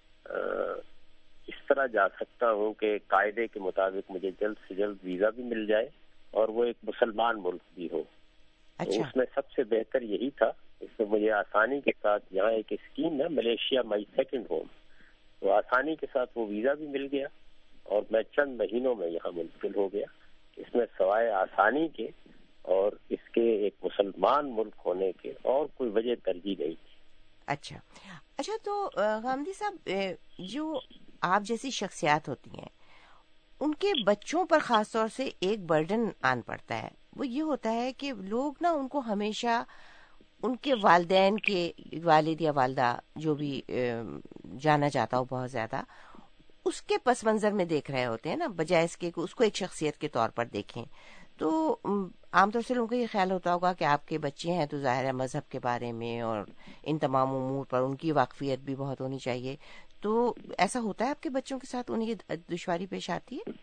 اس طرح جا سکتا ہوں کہ قاعدے کے مطابق مجھے جلد سے جلد ویزا بھی مل جائے اور وہ ایک مسلمان ملک بھی ہو۔ تو اس میں سب سے بہتر یہی تھا، اس میں مجھے آسانی کے ساتھ، یہاں ایک اسکیم ہے ملیشیا مائی سیکنڈ ہوم، تو آسانی کے ساتھ وہ ویزا بھی مل گیا اور میں چند مہینوں میں یہاں منتقل ہو گیا۔ اس میں سوائے آسانی کے اور اس کے ایک مسلمان ملک ہونے کے اور کوئی وجہ ترجیح نہیں تھی۔ اچھا، تو غامدی صاحب، جو آپ جیسی شخصیات ہوتی ہیں ان کے بچوں پر خاص طور سے ایک برڈن آن پڑتا ہے، وہ یہ ہوتا ہے کہ لوگ نا ان کو ہمیشہ ان کے والدین کے، والد یا والدہ جو بھی جانا جاتا ہو بہت زیادہ، اس کے پس منظر میں دیکھ رہے ہوتے ہیں نا، بجائے اس کے اس کو ایک شخصیت کے طور پر دیکھیں۔ تو عام طور سے لوگوں کا یہ خیال ہوتا ہوگا کہ آپ کے بچے ہیں تو ظاہر ہے مذہب کے بارے میں اور ان تمام امور پر ان کی واقفیت بھی بہت ہونی چاہیے. تو ایسا ہوتا ہے آپ کے بچوں کے ساتھ, انہیں یہ دشواری پیش آتی ہے؟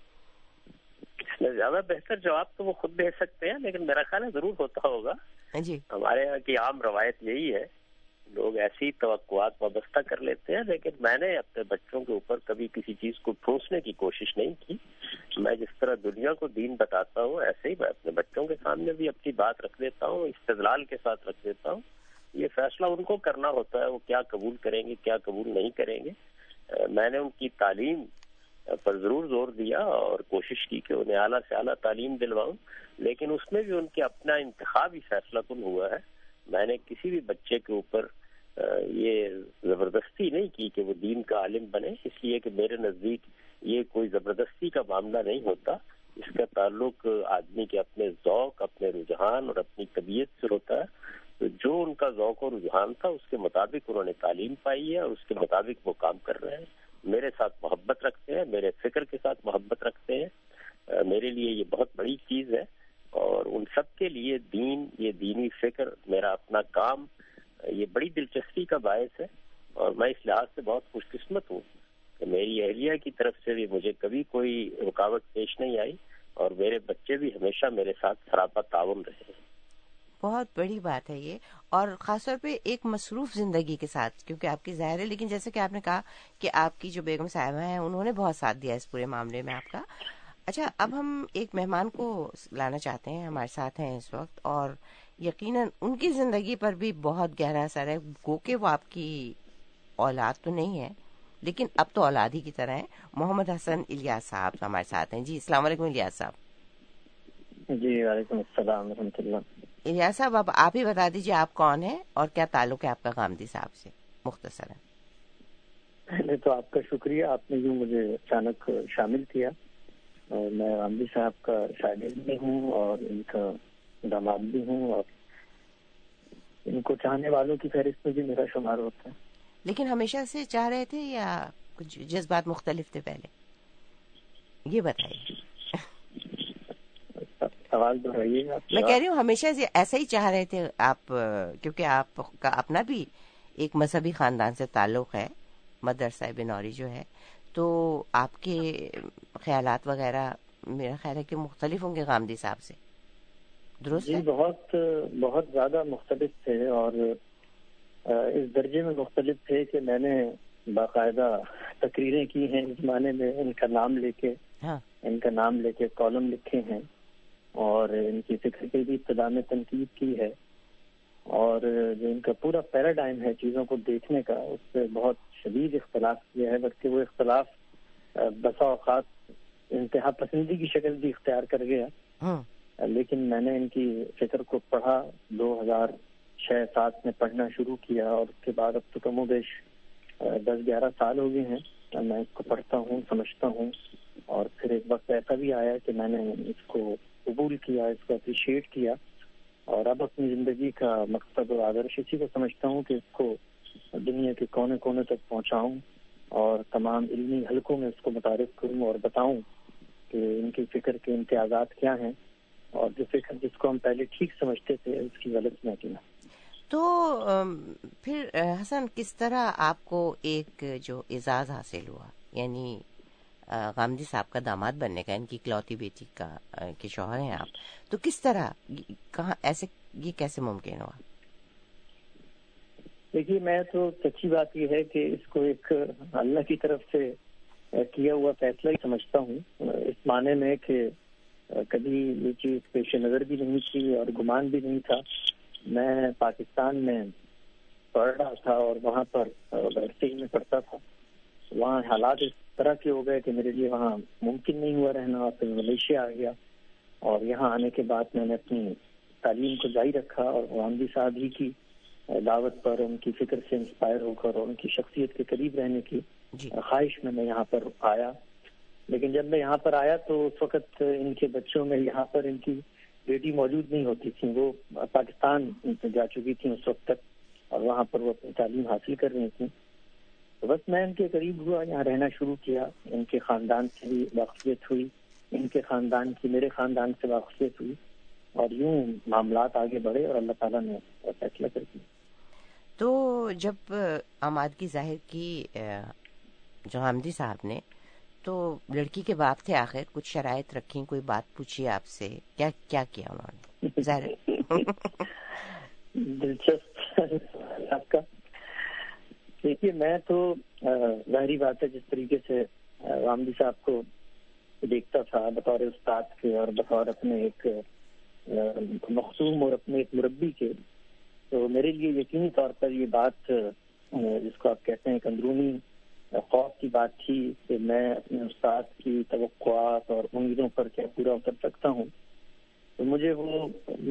زیادہ بہتر جواب تو وہ خود دے سکتے ہیں, لیکن میرا خیال ہے ضرور ہوتا ہوگا. جی, ہمارے یہاں کی عام روایت یہی ہے, لوگ ایسی توقعات وابستہ کر لیتے ہیں, لیکن میں نے اپنے بچوں کے اوپر کبھی کسی چیز کو ٹھوسنے کی کوشش نہیں کی. میں جس طرح دنیا کو دین بتاتا ہوں ایسے ہی میں اپنے بچوں کے سامنے بھی اپنی بات رکھ دیتا ہوں, استدلال کے ساتھ رکھ دیتا ہوں. یہ فیصلہ ان کو کرنا ہوتا ہے, وہ کیا قبول کریں گے کیا قبول نہیں کریں گے. میں نے ان کی تعلیم پر ضرور زور دیا اور کوشش کی کہ انہیں اعلیٰ سے اعلیٰ تعلیم دلواؤں, لیکن اس میں بھی ان کے اپنا انتخابی فیصلہ کن ہوا ہے. میں نے کسی بھی بچے کے اوپر یہ زبردستی نہیں کی کہ وہ دین کا عالم بنے, اس لیے کہ میرے نزدیک یہ کوئی زبردستی کا معاملہ نہیں ہوتا. اس کا تعلق آدمی کے اپنے ذوق, اپنے رجحان اور اپنی طبیعت سے ہوتا ہے. تو جو ان کا ذوق اور رجحان تھا اس کے مطابق انہوں نے تعلیم پائی ہے اور اس کے مطابق وہ کام کر رہے ہیں. میرے ساتھ محبت رکھتے ہیں, میرے فکر کے ساتھ محبت رکھتے ہیں. میرے لیے یہ بہت بڑی چیز ہے, اور ان سب کے لیے دین, یہ دینی فکر, میرا اپنا کام, یہ بڑی دلچسپی کا باعث ہے. اور میں اس لحاظ سے بہت خوش قسمت ہوں کہ میری اہلیہ کی طرف سے بھی مجھے کبھی کوئی رکاوٹ پیش نہیں آئی, اور میرے بچے بھی ہمیشہ میرے ساتھ سراپا تعاون رہے. بہت بڑی بات ہے یہ, اور خاص طور پہ ایک مصروف زندگی کے ساتھ, کیونکہ آپ کی ظاہر ہے, لیکن جیسے کہ آپ نے کہا کہ آپ کی جو بیگم صاحبہ ہیں انہوں نے بہت ساتھ دیا اس پورے معاملے میں آپ کا. اچھا, اب ہم ایک مہمان کو لانا چاہتے ہیں, ہمارے ساتھ ہیں اس وقت, اور یقیناً ان کی زندگی پر بھی بہت گہرا اثر ہے. گو کہ وہ آپ کی اولاد تو نہیں ہے لیکن اب تو اولاد ہی کی طرح ہے. محمد حسن الیاس صاحب ہمارے ساتھ ہیں. جی, السلام علیکم الیاس صاحب. جی, وعلیکم السلام ورحمۃ اللہ. الیاس صاحب, اب آپ ہی بتا دیجیے آپ کون ہیں اور کیا تعلق ہے آپ کا غامدی صاحب سے, مختصر ہے. پہلے تو آپ کا شکریہ, آپ نے یوں مجھے اچانک شامل کیا. اور میں غامدی صاحب کا شاگرد بھی ہوں اور ان کا داماد بھی ہوں, اور ان کو چاہنے والوں کی فہرست میں بھی میرا شمار ہوتا ہے. لیکن ہمیشہ سے چاہ رہے تھے یا کچھ جذبات مختلف تھے پہلے, یہ بتائیے. سوال دہرائیے گا. میں کہہ رہی ہوں ہمیشہ سے ایسا ہی چاہ رہے تھے آپ, کیونکہ آپ کا اپنا بھی ایک مذہبی خاندان سے تعلق ہے, مدرسہ بنوری جو ہے, تو آپ کے خیالات وغیرہ میرا خیال ہے کہ مختلف ہوں گے غامدی صاحب سے, درست جی, ہے؟ بہت زیادہ مختلف تھے, اور اس درجے میں مختلف تھے کہ میں نے باقاعدہ تقریریں کی ہیں اس زمانے میں, ان کا نام لے کے, ان کا نام لے کے کالم لکھے ہیں, اور ان کی فکر کی بھی ابتدا میں تنقید کی ہے. اور جو ان کا پورا پیراڈائم ہے چیزوں کو دیکھنے کا, اس سے بہت شدید اختلاف کیا ہے, بلکہ وہ اختلاف بسا اوقات انتہا پسندی کی شکل بھی اختیار کر گیا. لیکن میں نے ان کی فکر کو پڑھا, 2006-07 میں پڑھنا شروع کیا, اور اس کے بعد اب تو کم و بیش 10-11 سال ہو گئے ہیں میں اس کو پڑھتا ہوں, سمجھتا ہوں. اور پھر ایک وقت ایسا بھی آیا کہ میں نے اس کو قبول کیا, اس کو اپریشیٹ کیا, اور اب اپنی زندگی کا مقصد اور آدرش اسی کو سمجھتا ہوں کہ اس کو دنیا کے کونے کونے تک پہنچاؤں اور تمام علمی حلقوں میں اس کو متعارف کروں اور بتاؤں کہ ان کی فکر کے امتیازات کیا ہیں, اور جو فکر جس کو ہم پہلے ٹھیک سمجھتے تھے اس کی غلط نہ کیا. تو پھر حسن, کس طرح آپ کو ایک جو اعزاز حاصل ہوا, یعنی غامدی صاحب کا داماد بننے کا, ان کی اکلوتی بیٹی کا کے شوہر ہیں آپ, تو کس طرح, کہاں ایسے, یہ کیسے ممکن ہوا؟ دیکھیے, میں تو سچی بات یہ ہے کہ اس کو ایک اللہ کی طرف سے کیا ہوا فیصلہ ہی سمجھتا ہوں, اس معنی میں کہ کبھی یہ چیز پیش نظر بھی نہیں تھی اور گمان بھی نہیں تھا. میں پاکستان میں پڑھ رہا تھا اور وہاں پر برسٹیج میں پڑھتا تھا. وہاں حالات اس طرح کے ہو گئے کہ میرے لیے وہاں ممکن نہیں ہوا رہنا. پھر ملیشیا آ گیا, اور یہاں آنے کے بعد میں نے اپنی تعلیم کو جاری رکھا, اور غامدی صاحب ہی کی دعوت پر, ان کی فکر سے انسپائر ہو کر اور ان کی شخصیت کے قریب رہنے کی خواہش میں یہاں پر آیا. لیکن جب میں یہاں پر آیا تو اس وقت ان کے بچوں میں یہاں پر ان کی بیٹی موجود نہیں ہوتی تھی, وہ پاکستان جا چکی تھیں اس وقت تک, اور وہاں پر وہ اپنی تعلیم حاصل کر رہی تھیں. تو بس میں ان کے قریب ہوا, یہاں رہنا شروع کیا, ان کے خاندان سے بھی واقفیت ہوئی, ان کے خاندان کی میرے خاندان سے واقفیت ہوئی اور یوں معاملات آگے بڑھے اور اللہ تعالیٰ نے فیصلہ کر دیا. تو جب آمادگی ظاہر کی جو حامدی صاحب نے، تو لڑکی کے باپ تھے، آخر کچھ شرائط رکھی، کوئی بات پوچھی آپ سے، کیا کیا انہوں نے؟ ظاہر دلچسپ آپ کا. دیکھیے میں تو ظاہری بات ہے جس طریقے سے حامدی صاحب کو دیکھتا تھا بطور استاد کے اور بطور اپنے ایک مخصوم اور اپنے ایک مربی کے، تو میرے لیے یقینی طور پر یہ بات جس کو آپ کہتے ہیں ایک اندرونی خوف کی بات تھی کہ میں اپنے استاد کی توقعات اور امیدوں پر کیا پورا اتر سکتا ہوں. تو مجھے وہ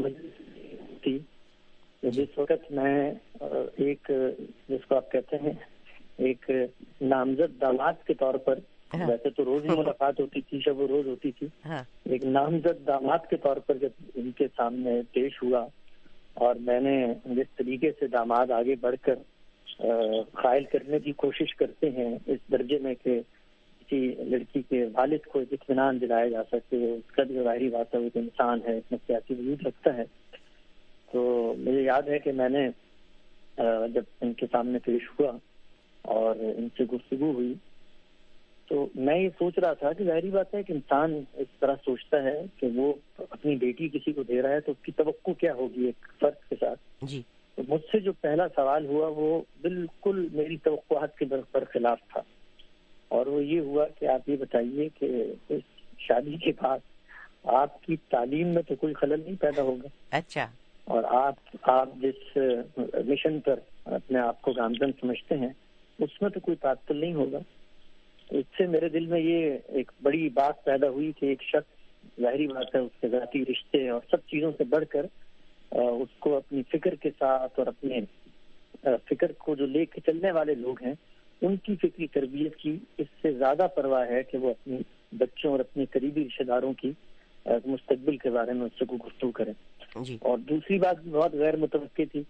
تھی جس وقت میں ایک جس کو آپ کہتے ہیں ایک نامزد داماد کے طور پر، ویسے تو روز ہی ملاقات ہوتی تھی، شب و روز ہوتی تھی، ایک نامزد داماد کے طور پر جب ان کے سامنے پیش ہوا اور میں نے جس طریقے سے داماد آگے بڑھ کر قائل کرنے کی کوشش کرتے ہیں اس درجے میں کہ کسی لڑکی کے والد کو اطمینان دلایا جا سکے، اس کا بھی ظاہری بات ہے، وہ ایک انسان ہے، اس میں سیاسی وجود رکھتا ہے. تو مجھے یاد ہے کہ میں نے جب ان کے سامنے پیش ہوا اور ان سے گفتگو ہوئی تو میں یہ سوچ رہا تھا کہ ظاہری بات ہے کہ انسان اس طرح سوچتا ہے کہ وہ اپنی بیٹی کسی کو دے رہا ہے تو اس کی توقع کیا ہوگی ایک فرد کے ساتھ جی. تو مجھ سے جو پہلا سوال ہوا وہ بالکل میری توقعات کے برخلاف تھا، اور وہ یہ ہوا کہ آپ یہ بتائیے کہ اس شادی کے بعد آپ کی تعلیم میں تو کوئی خلل نہیں پیدا ہوگا. اچھا. اور آپ جس مشن پر اپنے آپ کو گامزن سمجھتے ہیں اس میں تو کوئی تعطل نہیں ہوگا. اس سے میرے دل میں یہ ایک بڑی بات پیدا ہوئی کہ ایک شخص ظاہری بات ہے اس کے ذاتی رشتے اور سب چیزوں سے بڑھ کر اس کو اپنی فکر کے ساتھ اور اپنے فکر کو جو لے کے چلنے والے لوگ ہیں ان کی فکری تربیت کی اس سے زیادہ پرواہ ہے کہ وہ اپنی بچوں اور اپنے قریبی رشتے داروں کی مستقبل کے بارے میں اس سے کوئی گفتگو کریں. اور دوسری بات بہت غیر متوقع تھی،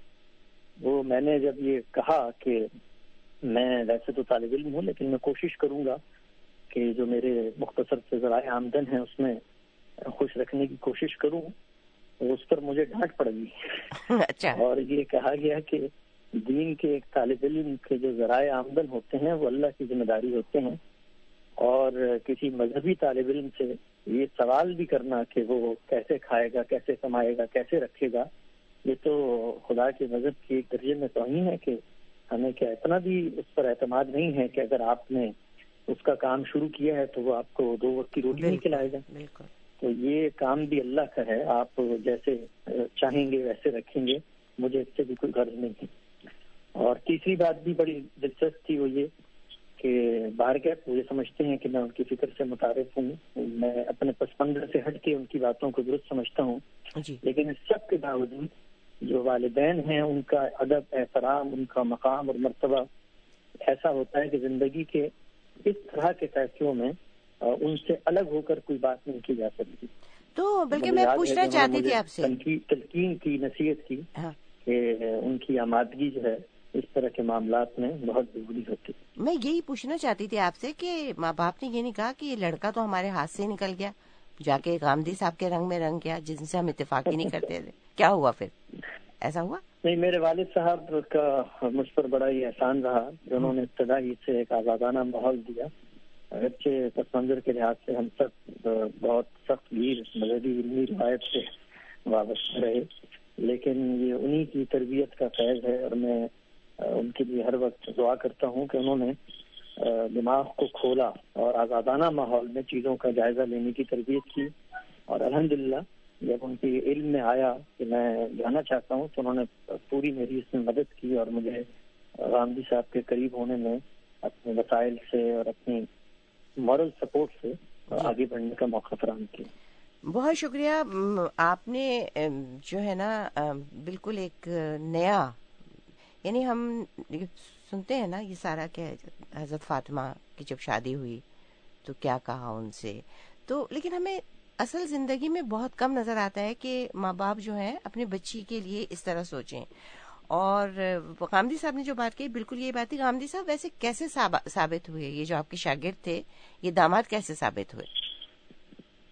وہ میں نے جب یہ کہا کہ میں ویسے تو طالب علم ہوں لیکن میں کوشش کروں گا کہ جو میرے مختصر سے ذرائع آمدن ہیں اس میں خوش رکھنے کی کوشش کروں، اس پر مجھے ڈانٹ پڑ گئی. اچھا. اور یہ کہا گیا کہ دین کے ایک طالب علم کے جو ذرائع آمدن ہوتے ہیں وہ اللہ کی ذمہ داری ہوتے ہیں، اور کسی مذہبی طالب علم سے یہ سوال بھی کرنا کہ وہ کیسے کھائے گا، کیسے کمائے گا، کیسے رکھے گا، یہ تو خدا کے مذہب کی ایک درجے میں توہین ہے کہ ہمیں کیا اتنا بھی اس پر اعتماد نہیں ہے کہ اگر آپ نے اس کا کام شروع کیا ہے تو وہ آپ کو 2 وقت کی روٹی نہیں کھلائے گا. تو یہ کام بھی اللہ کا ہے، آپ جیسے چاہیں گے ویسے رکھیں گے، مجھے اس سے بھی کوئی غرض نہیں ہے. اور تیسری بات بھی بڑی دلچسپ تھی، وہ یہ کہ باہر کے وہ یہ سمجھتے ہیں کہ میں ان کی فکر سے متعارف ہوں، میں اپنے پس منظر سے ہٹ کے ان کی باتوں کو درست سمجھتا ہوں جی. لیکن اس سب کے باوجود جو والدین ہیں ان کا ادب، احترام، ان کا مقام اور مرتبہ ایسا ہوتا ہے کہ زندگی کے اس طرح کے فیصلوں میں ان سے الگ ہو کر کوئی بات نہیں کی جا سکتی. تو بلکہ میں پوچھنا چاہتی تھی آپ سے، تلقین کی، نصیحت کی کہ ان کی آمادگی جو ہے اس طرح کے معاملات میں بہت ضروری ہوتی. میں یہی پوچھنا چاہتی تھی آپ سے کہ ماں باپ نے یہ نہیں کہا کہ یہ لڑکا تو ہمارے ہاتھ سے نکل گیا، جا کے حامدی صاحب کے رنگ میں رنگ گیا جن سے ہم اتفاق ہی نہیں کرتے تھے، کیا ہوا پھر؟ ایسا ہوا؟ نہیں، میرے والد صاحب کا مجھ پر بڑا ہی احسان رہا کہ انہوں نے ابتدائی سے ایک آزادانہ ماحول دیا. اگرچہ پس منظر کے لحاظ سے ہم سب بہت سخت گیر مذہبی علمی روایت سے وابستہ رہے، لیکن یہ انہی کی تربیت کا فیض ہے، اور میں ان کے لیے ہر وقت دعا کرتا ہوں کہ انہوں نے دماغ کو کھولا اور آزادانہ ماحول میں چیزوں کا جائزہ لینے کی تربیت کی. اور الحمدللہ جب ان کی علم میں آیا کہ میں جانا چاہتا ہوں تو انہوں نے پوری میری اس میں مدد کی اور مجھے حامدی صاحب کے قریب ہونے میں اپنے وسائل سے اور اپنی مورل سپورٹ سے آگے بڑھنے کا موقع فراہم کیا. بہت شکریہ. آپ نے جو ہے نا بالکل ایک نیا، یعنی ہم سنتے ہیں نا یہ سارا کہ حضرت فاطمہ کی جب شادی ہوئی تو کیا کہا ان سے، تو لیکن ہمیں اصل زندگی میں بہت کم نظر آتا ہے کہ ماں باپ جو ہیں اپنے بچی کے لیے اس طرح سوچیں. اور حامدی صاحب نے جو بات کہی بالکل یہ بات تھی. حامدی صاحب ویسے کیسے ثابت ہوئے، یہ جو آپ کے شاگرد تھے یہ داماد کیسے ثابت ہوئے؟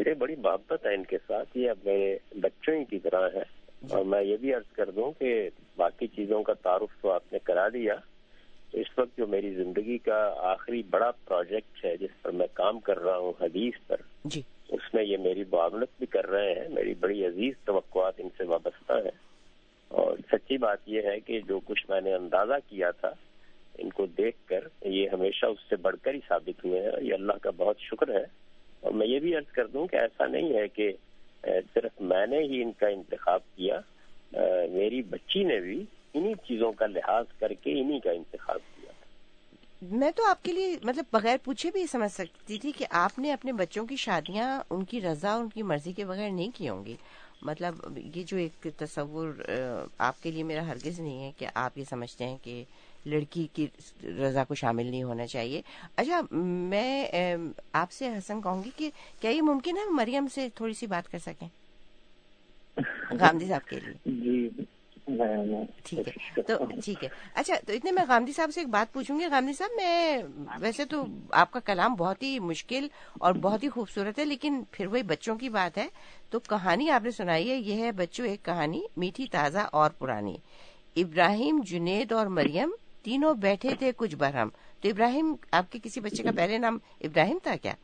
مجھے بڑی محبت ہے ان کے ساتھ، یہ اب میرے بچوں ہی کی طرح ہے. اور میں یہ بھی عرض کر دوں کہ باقی چیزوں کا تعارف تو آپ نے کرا دیا. تو اس وقت جو میری زندگی کا آخری بڑا پروجیکٹ ہے جس پر میں کام کر رہا ہوں حدیث پر، اس میں یہ میری معاونت بھی کر رہے ہیں. میری بڑی عزیز توقعات ان سے وابستہ ہیں. اور سچی بات یہ ہے کہ جو کچھ میں نے اندازہ کیا تھا ان کو دیکھ کر یہ ہمیشہ اس سے بڑھ کر ہی ثابت ہوئے ہیں. یہ اللہ کا بہت شکر ہے. اور میں یہ بھی عرض کر دوں کہ ایسا نہیں ہے کہ صرف میں نے ہی ان کا انتخاب کیا، میری بچی نے بھی انہی چیزوں کا لحاظ کر کے انہی کا انتخاب کیا. میں تو آپ کے لیے مطلب بغیر پوچھے بھی سمجھ سکتی تھی کہ آپ نے اپنے بچوں کی شادیاں ان کی رضا ان کی مرضی کے بغیر نہیں کی ہوں گی. مطلب یہ جو ایک تصور آپ کے لیے میرا ہرگز نہیں ہے کہ آپ یہ سمجھتے ہیں کہ لڑکی کی رضا کو شامل نہیں ہونا چاہیے. اچھا، میں آپ سے حسن کہوں گی کہ کیا یہ ممکن ہے مریم سے تھوڑی سی بات کر سکیں غامدی صاحب کے لیے؟ جی ٹھیک ہے، تو ٹھیک ہے. اچھا، تو اتنے میں غامدی صاحب سے ایک بات پوچھوں گی. غامدی صاحب، میں ویسے تو آپ کا کلام بہت ہی مشکل اور بہت ہی خوبصورت ہے، لیکن پھر وہی بچوں کی بات ہے تو کہانی آپ نے سنائی ہے. یہ ہے بچوں ایک کہانی، میٹھی تازہ اور پرانی. ابراہیم، جنید اور مریم تینوں بیٹھے تھے کچھ برہم. تو ابراہیم، آپ کے کسی بچے کا پہلے نام ابراہیم تھا کیا؟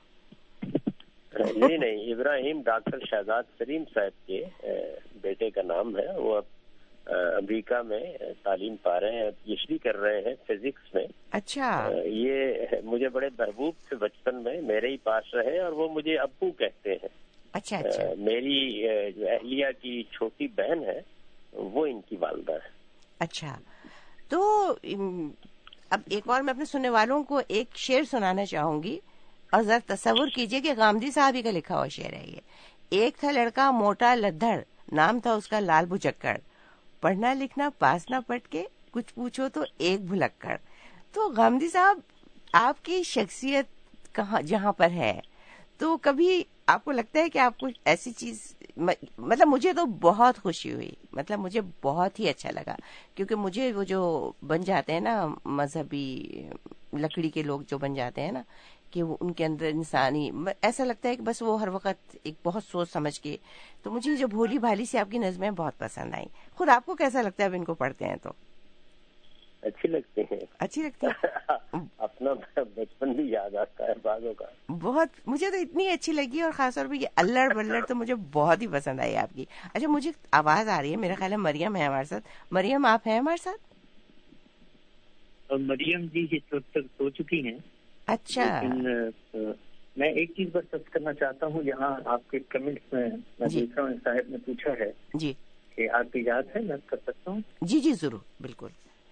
نہیں، ابراہیم ڈاکٹر شہزاد سلیم صاحب کے بیٹے کا نام ہے. وہ اب امریکہ میں تعلیم پا رہے ہیں، پی ایچ ڈی کر رہے ہیں فزکس میں. اچھا. یہ مجھے بڑے محبوب سے بچپن میں میرے ہی پاس رہے اور وہ مجھے ابو کہتے ہیں. اچھا. میری جو اہلیہ کی چھوٹی بہن ہے وہ ان کی والدہ ہے. اچھا، تو اب ایک اور میں اپنے سننے والوں کو ایک شعر سنانا چاہوں گی، اور ذرا تصور کیجئے کہ غامدی صاحب ہی کا لکھا ہوا شعر ہے یہ. ایک تھا لڑکا موٹا لدھڑ، نام تھا اس کا لال بھجکڑ، پڑھنا لکھنا پاس نہ پٹ کے، کچھ پوچھو تو ایک بھلکڑ. تو غامدی صاحب، آپ کی شخصیت جہاں پر ہے تو کبھی آپ کو لگتا ہے کہ آپ کو ایسی چیز، مطلب مجھے تو بہت خوشی ہوئی، مطلب مجھے بہت ہی اچھا لگا، کیونکہ مجھے وہ جو بن جاتے ہیں نا مذہبی لکڑی کے لوگ جو بن جاتے ہیں نا، کہ وہ ان کے اندر انسانی ایسا لگتا ہے کہ بس وہ ہر وقت ایک بہت سوچ سمجھ کے. تو مجھے جو بھولی بھالی سی آپ کی نظمیں بہت پسند آئیں. خود آپ کو کیسا لگتا ہے اب ان کو پڑھتے ہیں تو؟ اچھی لگتی ہیں. اچھی لگتی ہے. اپنا بچپن بھی یاد آتا ہے بعضوں کا. بہت، مجھے تو اتنی اچھی لگی، اور خاص طور پہ یہ الڑ بلڑ تو مجھے بہت ہی پسند آئی آپ کی. اچھا، مجھے آواز آ رہی ہے، میرا خیال ہے مریم ہے ہمارے ساتھ. مریم، آپ ہیں ہمارے ساتھ؟ مریم جی اس وقت تک سو چکی ہیں. اچھا. لیکن میں ایک چیز بس سب کرنا چاہتا ہوں، یہاں آپ کے کمنٹس میں دیکھ رہا ہوں صاحب نے پوچھا ہے جی کہ آپ کی یاد ہے، میں کر سکتا ہوں؟ جی ضرور، بالکل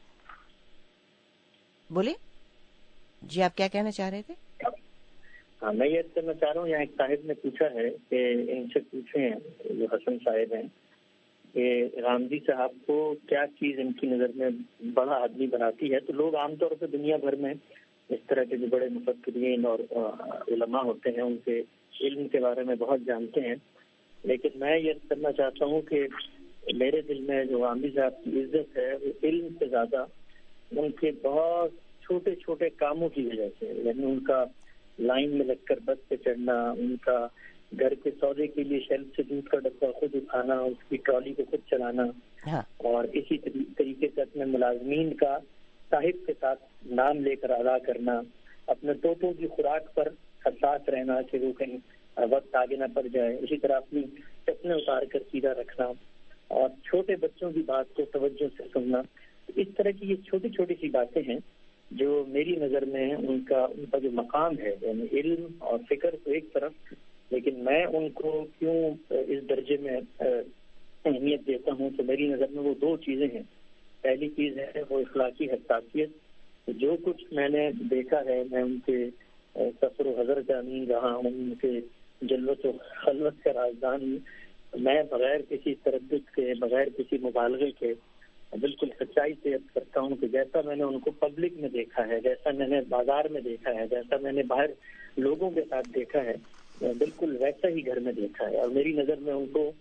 بولے. جی آپ کیا کہنا چاہ رہے تھے؟ ہاں، میں یہ کرنا چاہ رہا ہوں، یہاں ایک صاحب نے پوچھا ہے کہ ان سے پوچھیں جو حسن صاحب ہیں کہ غامدی صاحب کو کیا چیز ان کی نظر میں بڑا آدمی بناتی ہے. تو لوگ عام طور پہ دنیا بھر میں اس طرح کے جو بڑے مفکرین اور علماء ہوتے ہیں ان کے علم کے بارے میں بہت جانتے ہیں، لیکن میں یہ کرنا چاہتا ہوں کہ میرے دل میں جو غامدی صاحب کی عزت ہے وہ علم سے زیادہ ان کے بہت چھوٹے چھوٹے کاموں کی وجہ سے، یعنی ان کا لائن میں لگ کر بس پہ چڑھنا، ان کا گھر کے سودے کے لیے شیلف سے دودھ کا ڈبہ خود اٹھانا، اس کی ٹرالی کو خود چلانا، اور اسی طریقے سے اپنے ملازمین کا صاحب کے ساتھ نام لے کر ادا کرنا، اپنے طوطوں کی خوراک پر حساس رہنا کہ وہ کہیں وقت آگے نہ پڑ جائے، اسی طرح اپنی چپلیں اتار کر سیدھا رکھنا، اور چھوٹے بچوں کی بات کو توجہ سے سننا. اس طرح کی یہ چھوٹی چھوٹی سی باتیں ہیں جو میری نظر میں ان کا جو مقام ہے، یعنی علم اور فکر تو ایک طرف، لیکن میں ان کو کیوں اس درجے میں اہمیت دیتا ہوں تو میری نظر میں وہ دو چیزیں ہیں. پہلی چیز ہے وہ اخلاقی حساسیت. جو کچھ میں نے دیکھا ہے، میں ان کے سفر و حضر کا امین رہا ہوں، ان کے جلوت و خلوت کا رازدان ہوں. میں بغیر کسی تردد کے، بغیر کسی مبالغے کے بالکل سچائی سے عرض کرتا ہوں کہ جیسا میں نے ان کو پبلک میں دیکھا ہے، جیسا میں نے بازار میں دیکھا ہے، جیسا میں نے باہر لوگوں کے ساتھ دیکھا ہے، بالکل ویسا ہی گھر میں دیکھا ہے. اور میری نظر میں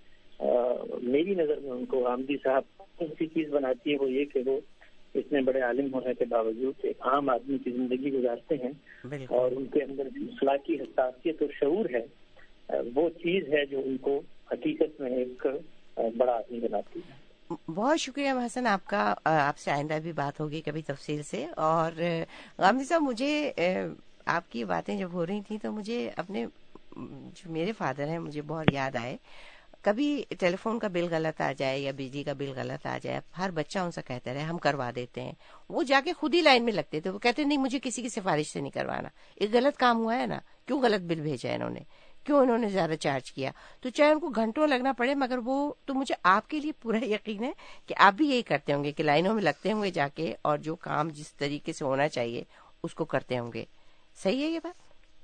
ان کو غامدی صاحب کون سی چیز بناتی ہے وہ یہ کہ وہ اتنے بڑے عالم ہونے کے باوجود ایک عام آدمی کی زندگی گزارتے ہیں، اور ان کے اندر اخلاقی حساسیت اور شعور ہے. وہ چیز ہے جو ان کو حقیقت میں ایک بڑا آدمی بناتی ہے. بہت شکریہ محسن آپ کا. آپ سے آئندہ بھی بات ہوگی کبھی تفصیل سے. اور غامدی صاحب مجھے آپ کی باتیں جب ہو رہی تھیں تو مجھے اپنے جو میرے فادر ہیں مجھے بہت یاد آئے. کبھی ٹیلی فون کا بل غلط آ جائے یا بجلی کا بل غلط آ جائے, ہر بچہ ان سے کہتا رہے ہم کروا دیتے ہیں. وہ جا کے خود ہی لائن میں لگتے تھے. وہ کہتے نہیں مجھے کسی کی سفارش سے نہیں کروانا, ایک غلط کام ہوا ہے نا, کیوں غلط بل بھیجا انہوں نے, کیوں انہوں نے زیادہ چارج کیا. تو چاہے ان کو گھنٹوں لگنا پڑے, مگر وہ تو مجھے آپ کے لیے پورا یقین ہے کہ آپ بھی یہی کرتے ہوں گے کہ لائنوں میں لگتے ہوں گے جا کے, اور جو کام جس طریقے سے ہونا چاہیے اس کو کرتے ہوں گے. صحیح ہے یہ بات؟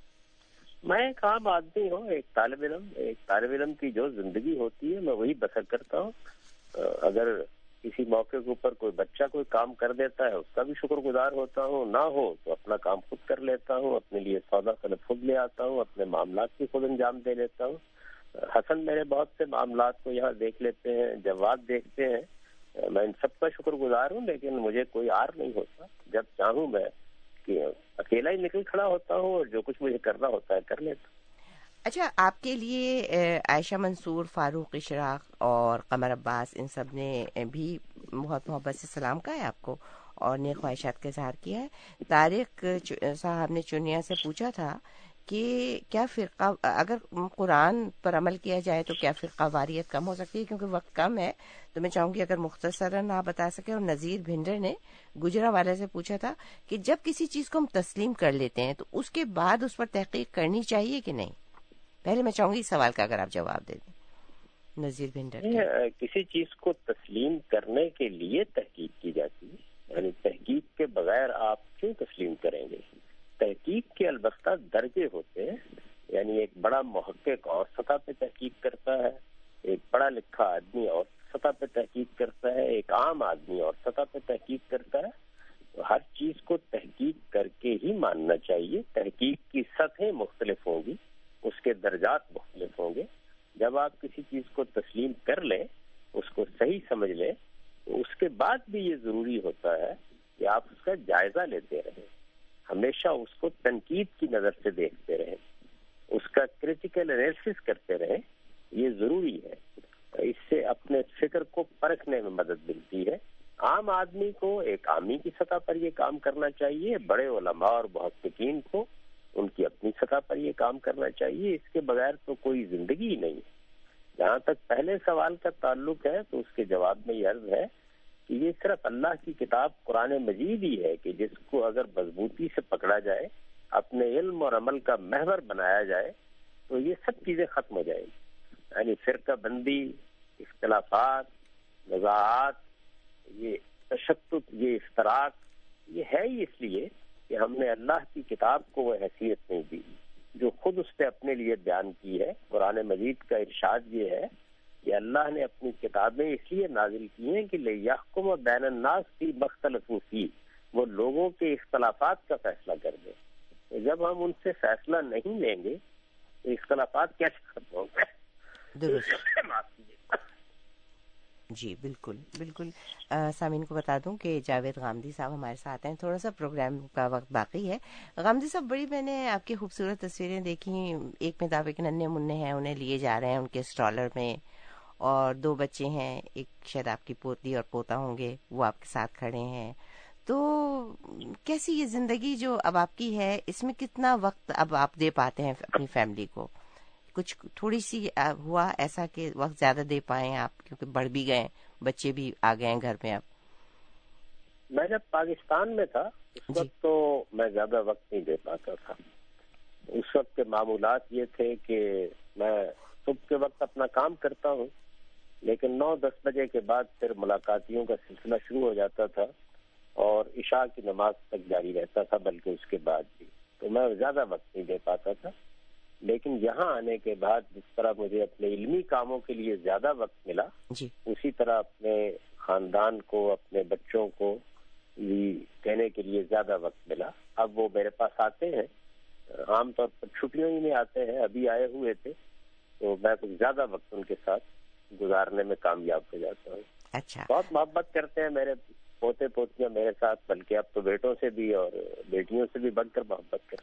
میں ایک عام آدمی ہوں, ایک طالب علم کی جو زندگی ہوتی ہے میں وہی بسر کرتا ہوں. اگر کسی موقع کے اوپر کوئی بچہ کوئی کام کر دیتا ہے اس کا بھی شکر گزار ہوتا ہوں, نہ ہو تو اپنا کام خود کر لیتا ہوں, اپنے لیے سودا صنعت خود لے آتا ہوں, اپنے معاملات کی خود انجام دے لیتا ہوں. حسن میرے بہت سے معاملات کو یہاں دیکھ لیتے ہیں, جواب دیکھتے ہیں, میں ان سب کا شکر گزار ہوں. لیکن مجھے کوئی آر نہیں ہوتا, جب چاہوں میں کہ اکیلا ہی نکل کھڑا ہوتا ہوں اور جو کچھ مجھے کرنا ہوتا ہے کر لیتا ہوں. اچھا, آپ کے لیے عائشہ منصور, فاروق اشراق اور قمر عباس ان سب نے بھی بہت محبت سے سلام کہا ہے آپ کو اور نیک خواہشات کا اظہار کیا ہے. طارق صاحب نے چنیا سے پوچھا تھا کہ کیا فرقہ, اگر قرآن پر عمل کیا جائے تو کیا فرقہ واریت کم ہو سکتی ہے؟ کیونکہ وقت کم ہے تو میں چاہوں گی اگر مختصراً آپ بتا سکیں. اور نذیر بھنڈر نے گجرا والے سے پوچھا تھا کہ جب کسی چیز کو ہم تسلیم کر لیتے ہیں تو اس کے بعد اس پر تحقیق کرنی چاہیے کہ نہیں؟ پہلے میں چاہوں گی اس سوال کا اگر آپ جواب دے دیں. نذیر بھنڈر. کسی چیز کو تسلیم کرنے کے لیے تحقیق کی جاتی ہے, یعنی تحقیق کے بغیر آپ کیوں تسلیم کریں گے؟ تحقیق کے البتہ درجے ہوتے ہیں, یعنی ایک بڑا محقق اور سطح پہ تحقیق کرتا ہے, ایک پڑھا لکھا آدمی اور سطح پہ تحقیق کرتا ہے, ایک عام آدمی اور سطح پہ تحقیق کرتا ہے. تو ہر چیز کو تحقیق کر کے ہی ماننا چاہیے. تحقیق کی سطحیں مختلف ہوں گی, اس کے درجات مختلف ہوں گے. جب آپ کسی چیز کو تسلیم کر لیں, اس کو صحیح سمجھ لیں, تو اس کے بعد بھی یہ ضروری ہوتا ہے کہ آپ اس کا جائزہ لیتے رہیں, ہمیشہ اس کو تنقید کی نظر سے دیکھتے رہیں, اس کا کریٹیکل انالیسس کرتے رہیں. یہ ضروری ہے, اس سے اپنے فکر کو پرکھنے میں مدد ملتی ہے. عام آدمی کو ایک عامی کی سطح پر یہ کام کرنا چاہیے, بڑے علماء اور محققین کو ان کی اپنی سطح پر یہ کام کرنا چاہیے. اس کے بغیر تو کوئی زندگی ہی نہیں. جہاں تک پہلے سوال کا تعلق ہے تو اس کے جواب میں یہ عرض ہے کہ یہ صرف اللہ کی کتاب قرآن مجید ہی ہے کہ جس کو اگر مضبوطی سے پکڑا جائے, اپنے علم اور عمل کا محور بنایا جائے تو یہ سب چیزیں ختم ہو جائیں گی. یعنی فرقہ بندی, اختلافات, نزاعات, یہ تشدد, یہ افتراق, یہ ہے ہی اس لیے کہ ہم نے اللہ کی کتاب کو وہ حیثیت نہیں دی جو خود اس نے اپنے لیے بیان کی ہے. قرآن مجید کا ارشاد یہ ہے کہ اللہ نے اپنی کتابیں اس لیے نازل کی ہیں کہ لِیَحْکُمَ بَیْنَ النَّاسِ فِی مَا اخْتَلَفُوا فِیہ, وہ لوگوں کے اختلافات کا فیصلہ کر دیں. تو جب ہم ان سے فیصلہ نہیں لیں گے تو اختلافات کیسے ختم ہوں گے؟ جی بالکل بالکل. سامعین کو بتا دوں کہ جاوید غامدی صاحب ہمارے ساتھ ہیں. تھوڑا سا پروگرام کا وقت باقی ہے. غامدی صاحب, بڑی میں نے آپ کی خوبصورت تصویریں دیکھی. ایک میں دعوے کے ننھے منع ہیں, انہیں لیے جا رہے ہیں ان کے اسٹرالر میں, اور 2 بچے ہیں, ایک شاید آپ کی پوتی اور پوتا ہوں گے, وہ آپ کے ساتھ کھڑے ہیں. تو کیسی یہ زندگی جو اب آپ کی ہے, اس میں کتنا وقت اب آپ دے پاتے ہیں اپنی فیملی کو؟ کچھ تھوڑی سی ہوا ایسا کہ وقت زیادہ دے پائیں آپ, کیونکہ بڑھ بھی گئے, بچے بھی آ گئے ہیں گھر میں اب؟ میں جب پاکستان میں تھا اس وقت تو میں زیادہ وقت نہیں دے پاتا تھا. اس وقت کے معمولات یہ تھے کہ میں صبح کے وقت اپنا کام کرتا ہوں, لیکن 9-10 بجے کے بعد پھر ملاقاتیوں کا سلسلہ شروع ہو جاتا تھا اور عشاء کی نماز تک جاری رہتا تھا, بلکہ اس کے بعد بھی. تو میں زیادہ وقت نہیں دے پاتا تھا. لیکن یہاں آنے کے بعد جس طرح مجھے اپنے علمی کاموں کے لیے زیادہ وقت ملا, اسی طرح اپنے خاندان کو, اپنے بچوں کو بھی کہنے کے لیے زیادہ وقت ملا. اب وہ میرے پاس آتے ہیں, عام طور پر چھٹیوں ہی میں آتے ہیں, ابھی آئے ہوئے تھے, تو میں کچھ زیادہ وقت ان کے ساتھ گزارنے میں کامیاب ہو جاتا ہوں. اچھا. بہت محبت کرتے ہیں میرے پوتے پوتیاں میرے ساتھ, بلکہ اب تو بیٹوں سے بھی اور بیٹیوں سے بھی بڑھ کر محبت کرتے ہیں.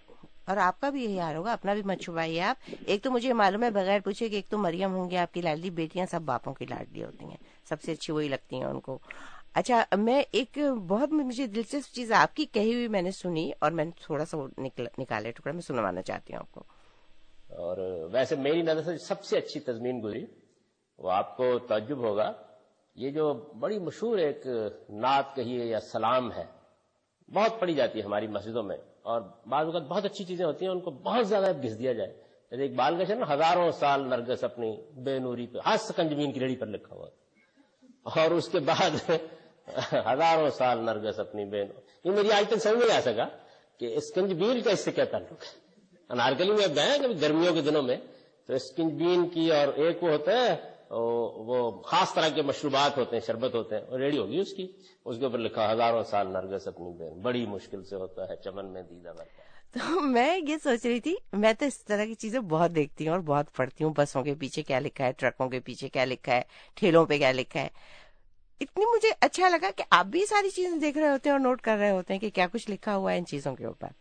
اور آپ کا بھی یہی حال ہوگا, اپنا بھی مت چھپائیے آپ. ایک تو مجھے معلوم ہے بغیر پوچھے کہ ایک تو مریم ہوں گی آپ کی لاڈلی, بیٹیاں سب باپوں کی لاڈلی ہوتی ہیں, سب سے اچھی وہی لگتی ہیں ان کو. اچھا, میں ایک بہت مجھے دلچسپ چیز آپ کی کہی ہوئی میں نے سنی, اور میں نے تھوڑا سا نکالے ٹکڑا میں سنوانا چاہتی ہوں آپ کو. اور ویسے میری نظر سے سب سے اچھی تضمین گزری, وہ آپ کو تعجب ہوگا, یہ جو بڑی مشہور ایک نعت کہی ہے یا سلام ہے, بہت پڑھی جاتی ہے ہماری مسجدوں میں, اور بعض اوقات بہت اچھی چیزیں ہوتی ہیں ان کو بہت زیادہ گھس دیا جائے. جیسے اقبال کا شعر نا, ہزاروں سال نرگس اپنی بے نوری پہ, ہاتھ سکنجبین کی لڑی پر لکھا ہوا, اور اس کے بعد ہزاروں سال نرگس اپنی بے نوری. یہ میری آج تک سمجھ نہیں آ سکا کہ اسکنجبین کا اس سے کیا تعلق ہے. انارکلی میں اب گئے کبھی گرمیوں کے دنوں میں, تو اسکنجبین کی اور ایک وہ ہوتا ہے وہ خاص طرح کے مشروبات ہوتے ہیں, شربت ہوتے ہیں, اور ریڈی ہوگی اس کی, اس کے اوپر لکھا ہزاروں سال نرگس اپنی بہن, بڑی مشکل سے ہوتا ہے چمن میں دیدہ برپا. تو میں یہ سوچ رہی تھی, میں تو اس طرح کی چیزیں بہت دیکھتی ہوں اور بہت پڑھتی ہوں, بسوں کے پیچھے کیا لکھا ہے, ٹرکوں کے پیچھے کیا لکھا ہے, ٹھیلوں پہ کیا لکھا ہے. اتنی مجھے اچھا لگا کہ آپ بھی ساری چیزیں دیکھ رہے ہوتے ہیں اور نوٹ کر رہے ہوتے ہیں کہ کیا کچھ لکھا ہوا ہے ان چیزوں کے اوپر.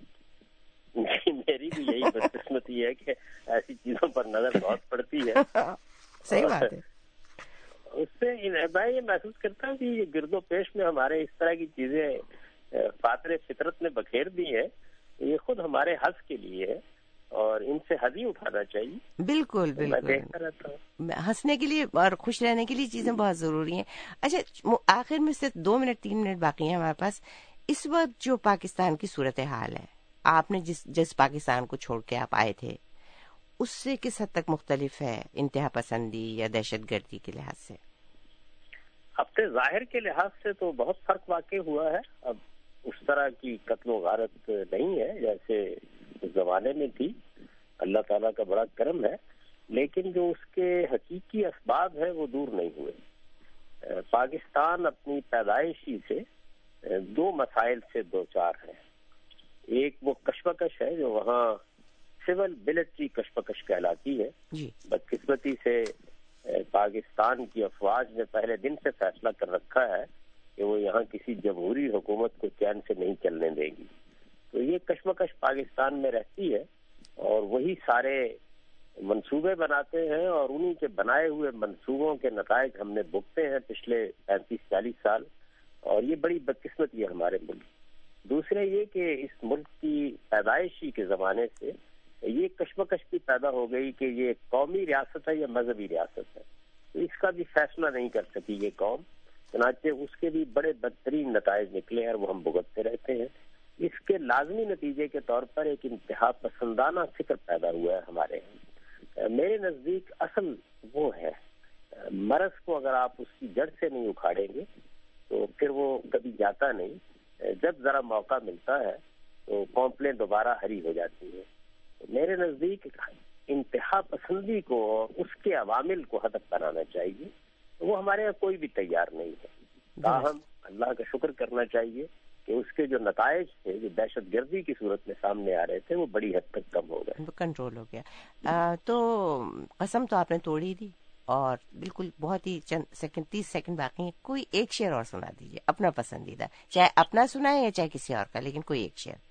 میری بھی یہی بدقسمتی ہے کہ ایسی چیزوں پر نظر بہت پڑتی ہے. صحیح بات ہے. اس سے میں یہ محسوس کرتا ہوں کہ یہ گرد و پیش میں ہمارے اس طرح کی چیزیں فاطر فطرت نے بکھیر دی ہیں, یہ خود ہمارے حظ کے لیے ہے, اور ان سے حظ ہی اٹھانا چاہیے. بالکل میں دیکھتا رہتا ہوں, ہنسنے کے لیے اور خوش رہنے کے لیے چیزیں بہت ضروری ہیں. اچھا, آخر میں سے 2 منٹ 3 منٹ باقی ہیں ہمارے پاس. اس وقت جو پاکستان کی صورتحال ہے, آپ نے جس پاکستان کو چھوڑ کے آپ آئے تھے, اس سے کس حد تک مختلف ہے انتہا پسندی یا دہشت گردی کے لحاظ سے؟ اپنے ظاہر کے لحاظ سے تو بہت فرق واقع ہوا ہے. اب اس طرح کی قتل و غارت نہیں ہے جیسے اس زمانے میں تھی, اللہ تعالیٰ کا بڑا کرم ہے, لیکن جو اس کے حقیقی اسباب ہے وہ دور نہیں ہوئے. پاکستان اپنی پیدائشی سے 2 مسائل سے دوچار ہے. ایک وہ کشمکش ہے جو وہاں سول ملٹری کشمکش کہلاتی ہے. بدقسمتی سے پاکستان کی افواج نے پہلے دن سے فیصلہ کر رکھا ہے کہ وہ یہاں کسی جمہوری حکومت کو چین سے نہیں چلنے دے گی. تو یہ کشمکش پاکستان میں رہتی ہے, اور وہی سارے منصوبے بناتے ہیں, اور انہی کے بنائے ہوئے منصوبوں کے نتائج ہم نے بھگتے ہیں پچھلے 35-40 سال, اور یہ بڑی بدقسمتی ہے ہمارے ملک. دوسرے یہ کہ اس ملک کی پیدائشی کے زمانے سے یہ کشمکش بھی پیدا ہو گئی کہ یہ قومی ریاست ہے یا مذہبی ریاست ہے. تو اس کا بھی فیصلہ نہیں کر سکی یہ قوم, چنانچہ اس کے بھی بڑے بدترین نتائج نکلے اور وہ ہم بھگتتے رہتے ہیں. اس کے لازمی نتیجے کے طور پر ایک انتہا پسندانہ فکر پیدا ہوا ہے ہمارے. میرے نزدیک اصل وہ ہے, مرض کو اگر آپ اس کی جڑ سے نہیں اکھاڑیں گے تو پھر وہ کبھی جاتا نہیں. جب ذرا موقع ملتا ہے تو کمپلین دوبارہ ہری ہو جاتی ہے. میرے نزدیک انتہا پسندی کو اور اس کے عوامل کو ہدف بنانا چاہیے. وہ ہمارے یہاں کوئی بھی تیار نہیں ہے. تاہم اللہ کا شکر کرنا چاہیے کہ اس کے جو نتائج تھے جو دہشت گردی کی صورت میں سامنے آ رہے تھے وہ بڑی حد تک کم ہو گئے, کنٹرول ہو گیا. تو قسم تو آپ نے توڑی دی, اور بالکل بہت ہی چند سیکنڈ 30 سیکنڈ باقی ہیں. کوئی ایک شعر اور سنا دیجیے اپنا پسندیدہ, چاہے اپنا سنائے یا چاہے کسی اور کا, لیکن کوئی ایک شعر.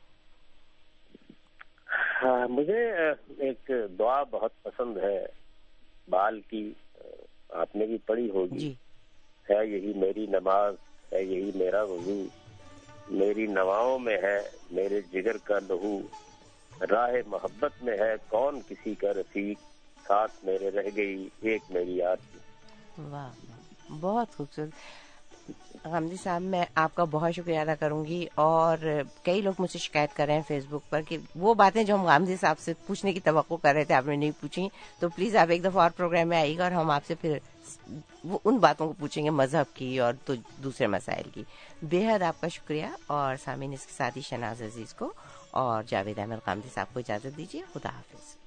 مجھے ایک دعا بہت پسند ہے بال کی, آپ نے بھی پڑھی ہوگی. جی. ہے یہی میری نماز, ہے یہی میرا وضو, میری نواؤں میں ہے میرے جگر کا لہو, راہ محبت میں ہے کون کسی کا رفیق, ساتھ میرے رہ گئی ایک میری آرزو. واہ, بہت خوبصورت. غامدی صاحب, میں آپ کا بہت شکریہ ادا کروں گی, اور کئی لوگ مجھ سے شکایت کر رہے ہیں فیس بک پر کہ وہ باتیں جو ہم غامدی صاحب سے پوچھنے کی توقع کر رہے تھے آپ نے نہیں پوچھی. تو پلیز آپ ایک دفعہ اور پروگرام میں آئیے گا اور ہم آپ سے پھر وہ ان باتوں کو پوچھیں گے, مذہب کی اور تو دوسرے مسائل کی. بے حد آپ کا شکریہ, اور سامعین اس کے ساتھ ہی شہناز عزیز کو اور جاوید احمد غامدی صاحب کو اجازت دیجیے. خدا حافظ.